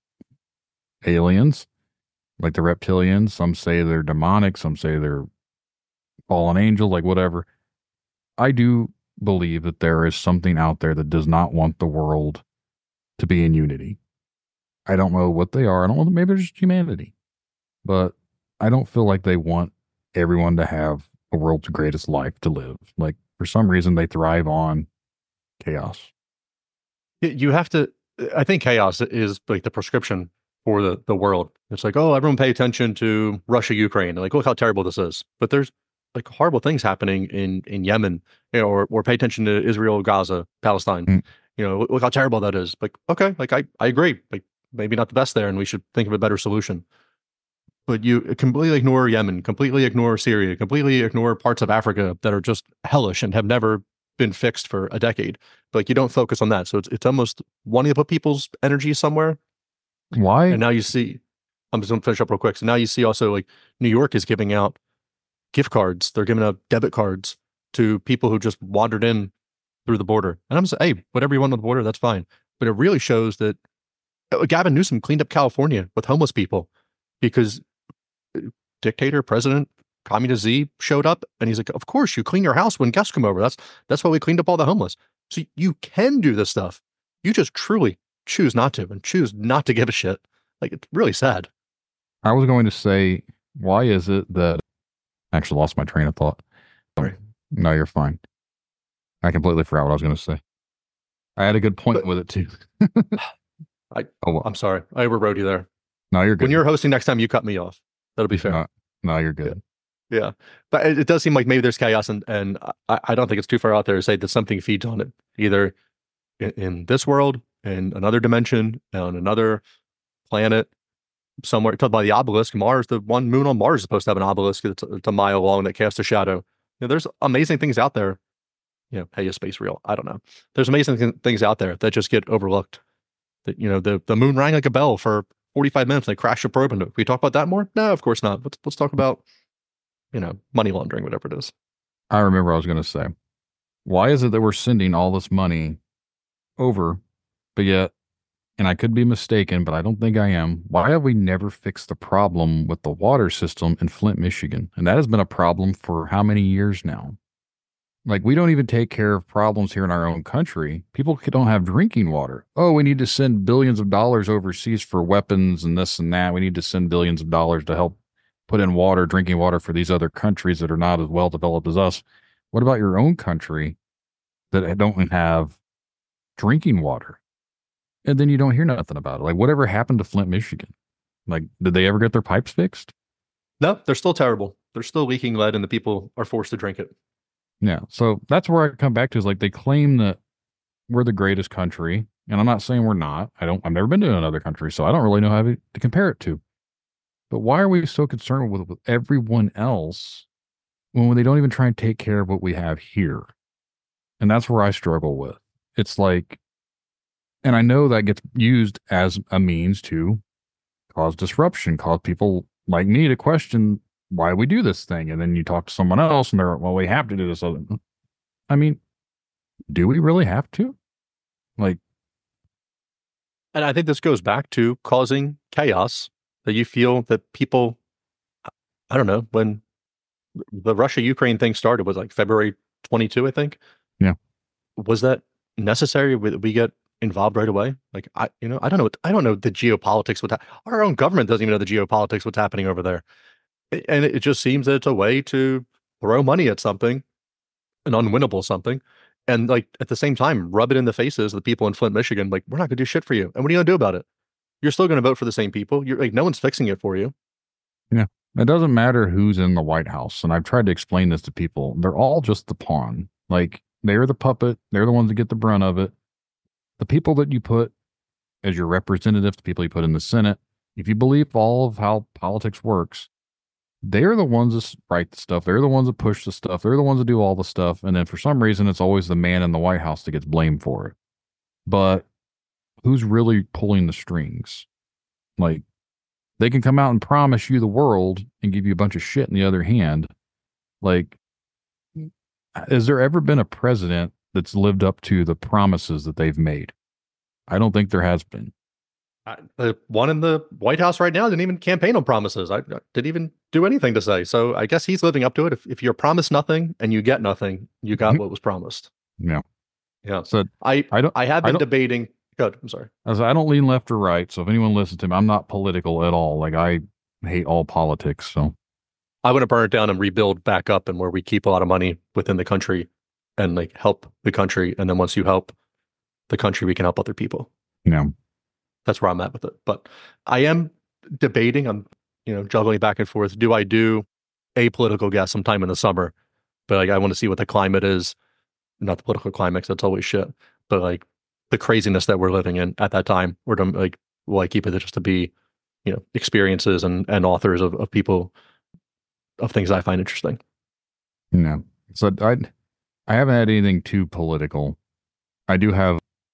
aliens, like the reptilians. Some say they're demonic. Some say they're fallen angel, like whatever. I do believe that there is something out there that does not want the world to be in unity. I don't know what they are. I don't know. Maybe they're just humanity, but I don't feel like they want everyone to have the world's greatest life to live. Like for some reason, they thrive on chaos. You have to, I think chaos is like the prescription for the world. It's like, oh, everyone pay attention to Russia, Ukraine. Like, look how terrible this is. But there's like horrible things happening in Yemen, or pay attention to Israel, Gaza, Palestine. Mm. Look how terrible that is. Like, okay, like I agree. Like maybe not the best there, and we should think of a better solution. But you completely ignore Yemen, completely ignore Syria, completely ignore parts of Africa that are just hellish and have never been fixed for a decade. But like you don't focus on that. So it's almost wanting to put people's energy somewhere. Why? And now you see, I'm just going to finish up real quick. So now you see also like New York is giving out gift cards. They're giving out debit cards to people who just wandered in through the border. And I'm saying, hey, whatever you want on the border, that's fine. But it really shows that Gavin Newsom cleaned up California with homeless people because dictator, president, communist Z showed up and he's like, of course you clean your house when guests come over. That's why we cleaned up all the homeless. So you can do this stuff. You just truly choose not to and choose not to give a shit. Like it's really sad. I was going to say, why is it that I actually lost my train of thought? Sorry. No, you're fine. I completely forgot what I was going to say. I had a good point with it too. I'm sorry. I overrode you there. No, you're good. When you're hosting next time, you cut me off. That'll be fair. No, you're good. Yeah. But it does seem like maybe there's chaos, and I don't think it's too far out there to say that something feeds on it, either in this world, in another dimension, on another planet, somewhere. Talk about the obelisk. Mars, the one moon on Mars is supposed to have an obelisk that's a mile long that casts a shadow. There's amazing things out there. Hey, is space real? I don't know. There's amazing things out there that just get overlooked. That the moon rang like a bell for 45 minutes and they crashed a probe into it. Can we talk about that more? No, of course not. Let's talk about money laundering, whatever it is. I remember I was going to say, why is it that we're sending all this money over, but yet, and I could be mistaken, but I don't think I am, why have we never fixed the problem with the water system in Flint, Michigan? And that has been a problem for how many years now? Like, we don't even take care of problems here in our own country. People don't have drinking water. Oh, we need to send billions of dollars overseas for weapons and this and that. We need to send billions of dollars to help put in water, drinking water for these other countries that are not as well developed as us. What about your own country that don't have drinking water? And then you don't hear nothing about it. Like, whatever happened to Flint, Michigan? Like, did they ever get their pipes fixed? No, they're still terrible. They're still leaking lead and the people are forced to drink it. Yeah. So that's where I come back to, is like they claim that we're the greatest country. And I'm not saying we're not. I've never been to another country, so I don't really know how to compare it to. But why are we so concerned with everyone else when they don't even try and take care of what we have here? And that's where I struggle with. It's like, and I know that gets used as a means to cause disruption, cause people like me to question why we do this thing. And then you talk to someone else and they're, well, we have to do this. I mean, do we really have to? Like, and I think this goes back to causing chaos, that you feel that people, I don't know, when the Russia-Ukraine thing started was like February 22, I think. Yeah. Was that necessary? We get involved right away? Like, I don't know the geopolitics. Our own government doesn't even know the geopolitics, what's happening over there. And it just seems that it's a way to throw money at something an unwinnable something. And like at the same time, rub it in the faces of the people in Flint, Michigan, like, we're not gonna do shit for you. And what are you gonna do about it? You're still gonna vote for the same people. You're like, no one's fixing it for you. Yeah. It doesn't matter who's in the White House. And I've tried to explain this to people. They're all just the pawn. Like, they're the puppet. They're the ones that get the brunt of it. The people that you put as your representatives, the people you put in the Senate, if you believe all of how politics works, they're the ones that write the stuff. They're the ones that push the stuff. They're the ones that do all the stuff. And then for some reason, it's always the man in the White House that gets blamed for it. But who's really pulling the strings? Like, they can come out and promise you the world and give you a bunch of shit in the other hand. Like, has there ever been a president that's lived up to the promises that they've made? I don't think there has been. The one in the White House right now didn't even campaign on promises. I didn't even do anything to say. So I guess he's living up to it. If you're promised nothing and you get nothing, you got what was promised. Yeah. Yeah. So I have been debating. Good. I'm sorry. I don't lean left or right. So if anyone listens to me, I'm not political at all. Like, I hate all politics. So I want to burn it down and rebuild back up, and where we keep a lot of money within the country and like help the country. And then once you help the country, we can help other people. yeah. That's where I'm at with it. But I am debating. I'm, juggling back and forth. Do I do a political guest sometime in the summer? But like, I want to see what the climate is, not the political climate, 'cause that's always shit. But like the craziness that we're living in at that time, or do like, will I keep it just to be, experiences and authors of people, of things I find interesting? No. So I haven't had anything too political. I do have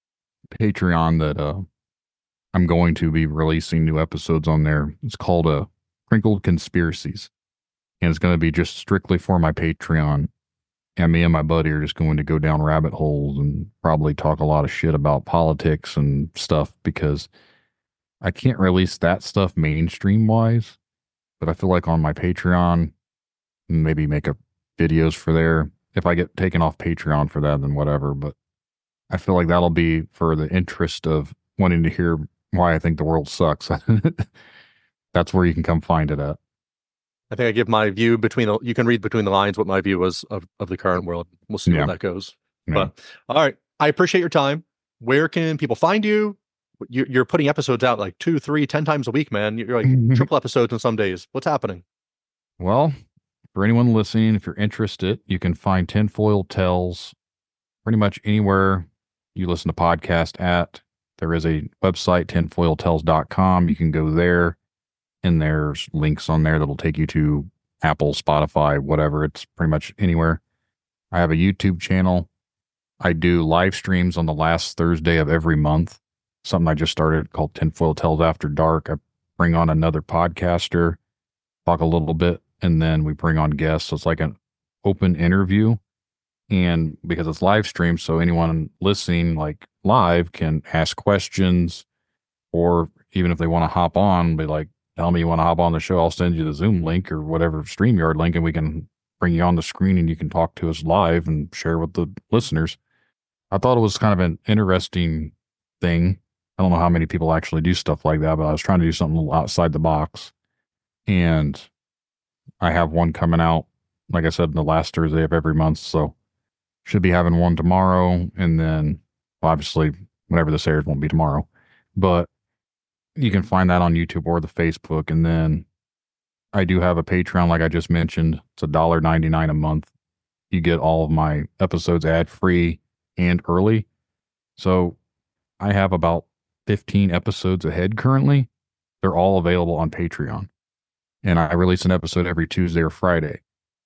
Patreon that I'm going to be releasing new episodes on there. It's called Crinkled Conspiracies. And it's going to be just strictly for my Patreon. And me and my buddy are just going to go down rabbit holes and probably talk a lot of shit about politics and stuff, because I can't release that stuff mainstream wise. But I feel like on my Patreon, maybe make videos for there. If I get taken off Patreon for that, then whatever. But I feel like that'll be for the interest of wanting to hear why I think the world sucks. That's where you can come find it at. I think I give my view you can read between the lines what my view is of the current world. We'll see where that goes. Yeah. But all right. I appreciate your time. Where can people find you? You're putting episodes out like 2, 3, 10 times a week, man. You're like triple episodes in some days. What's happening? Well, for anyone listening, if you're interested, you can find Tinfoil Tales pretty much anywhere you listen to podcasts at. There is a website, tinfoiltales.com. You can go there, and there's links on there that'll take you to Apple, Spotify, whatever. It's pretty much anywhere. I have a YouTube channel. I do live streams on the last Thursday of every month. Something I just started called Tinfoil Tales After Dark. I bring on another podcaster, talk a little bit, and then we bring on guests. So it's like an open interview. And because it's live stream, so anyone listening like live can ask questions, or even if they want to hop on, be like, tell me you want to hop on the show, I'll send you the Zoom link or whatever StreamYard link, and we can bring you on the screen and you can talk to us live and share with the listeners. I thought it was kind of an interesting thing. I don't know how many people actually do stuff like that, but I was trying to do something a little outside the box. And I have one coming out, like I said, the last Thursday of every month. So should be having one tomorrow. And then obviously whenever this airs won't be tomorrow, but you can find that on YouTube or the Facebook. And then I do have a Patreon, like I just mentioned. It's $1.99 a month. You get all of my episodes ad free and early. So I have about 15 episodes ahead currently. They're all available on Patreon. And I release an episode every Tuesday or Friday.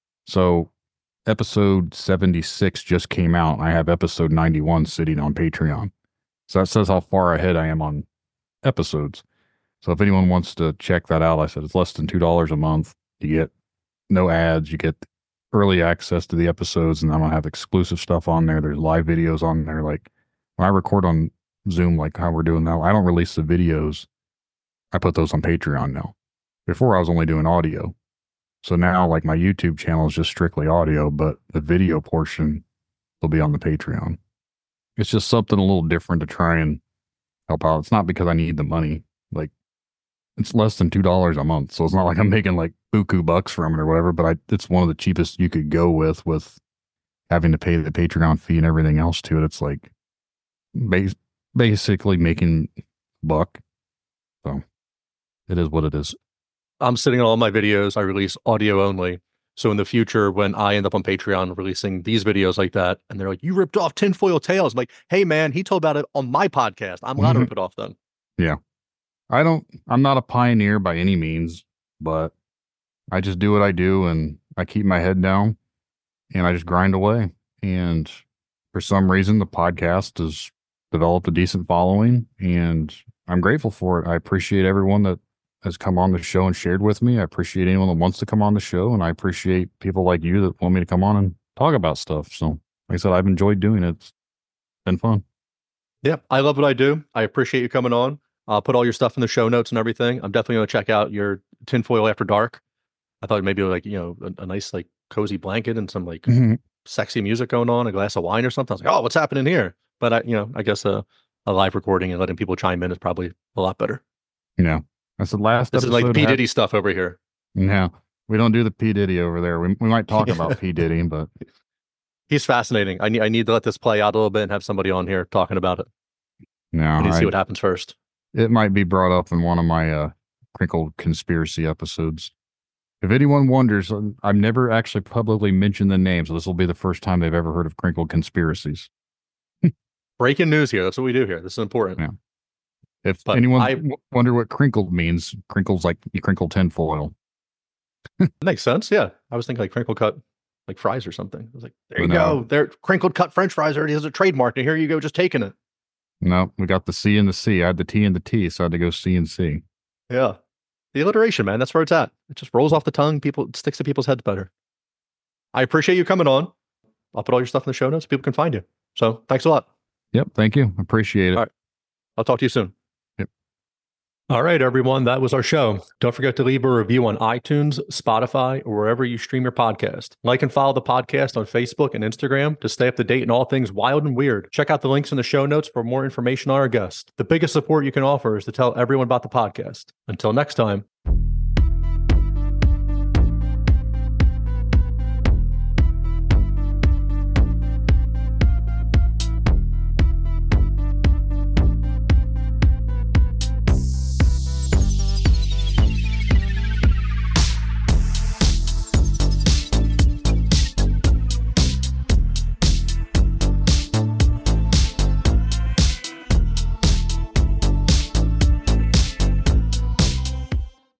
So episode 76 just came out. And I have episode 91 sitting on Patreon. So that says how far ahead I am on episodes. So if anyone wants to check that out, I said it's less than $2 a month. You get no ads. You get early access to the episodes, and I'm going to have exclusive stuff on there. There's live videos on there. Like when I record on Zoom, like how we're doing now, I don't release the videos. I put those on Patreon now. Before I was only doing audio. So now like my YouTube channel is just strictly audio, but the video portion will be on the Patreon. It's just something a little different to try and help out. It's not because I need the money. Like it's less than $2 a month. So it's not like I'm making like buku bucks from it or whatever, but it's one of the cheapest you could go with having to pay the Patreon fee and everything else to it. It's like basically making a buck. So it is what it is. I'm sitting on all my videos. I release audio only. So in the future, when I end up on Patreon releasing these videos like that, and they're like, you ripped off Tinfoil Tales. I'm like, hey, man, he told about it on my podcast. I'm allowed to rip it off then. Yeah. I'm not a pioneer by any means, but I just do what I do and I keep my head down and I just grind away. And for some reason, the podcast has developed a decent following and I'm grateful for it. I appreciate everyone that has come on the show and shared with me. I appreciate anyone that wants to come on the show. And I appreciate people like you that want me to come on and talk about stuff. So like I said, I've enjoyed doing it. It's been fun. Yeah, I love what I do. I appreciate you coming on. I'll put all your stuff in the show notes and everything. I'm definitely going to check out your Tinfoil After Dark. I thought maybe like, a nice like cozy blanket and some like sexy music going on, a glass of wine or something. I was like, oh, what's happening here? But I guess a live recording and letting people chime in is probably a lot better. Yeah. That's the last This episode. is like P. Diddy stuff over here. No, we don't do the P. Diddy over there. We might talk about P. Diddy, but he's fascinating. I need to let this play out a little bit and have somebody on here talking about it. No, I need to see what happens first. It might be brought up in one of my Crinkled Conspiracy episodes. If anyone wonders, I've never actually publicly mentioned the name, so this will be the first time they've ever heard of Crinkled Conspiracies. Breaking news here. That's what we do here. This is important. Yeah. If anyone wonder what crinkled means, crinkle's like you crinkle tinfoil. That makes sense. Yeah. I was thinking like crinkle cut, like fries or something. I was like, there you go. They're crinkled cut French fries already has a trademark. And here you go, just taking it. No, we got the C and the C. I had the T and the T, so I had to go C and C. Yeah. The alliteration, man. That's where it's at. It just rolls off the tongue. It sticks to people's heads better. I appreciate you coming on. I'll put all your stuff in the show notes so people can find you. So thanks a lot. Yep. Thank you. Appreciate it. All right. I'll talk to you soon. Yep. All right, everyone. That was our show. Don't forget to leave a review on iTunes, Spotify, or wherever you stream your podcast. Like and follow the podcast on Facebook and Instagram to stay up to date in all things wild and weird. Check out the links in the show notes for more information on our guests. The biggest support you can offer is to tell everyone about the podcast. Until next time,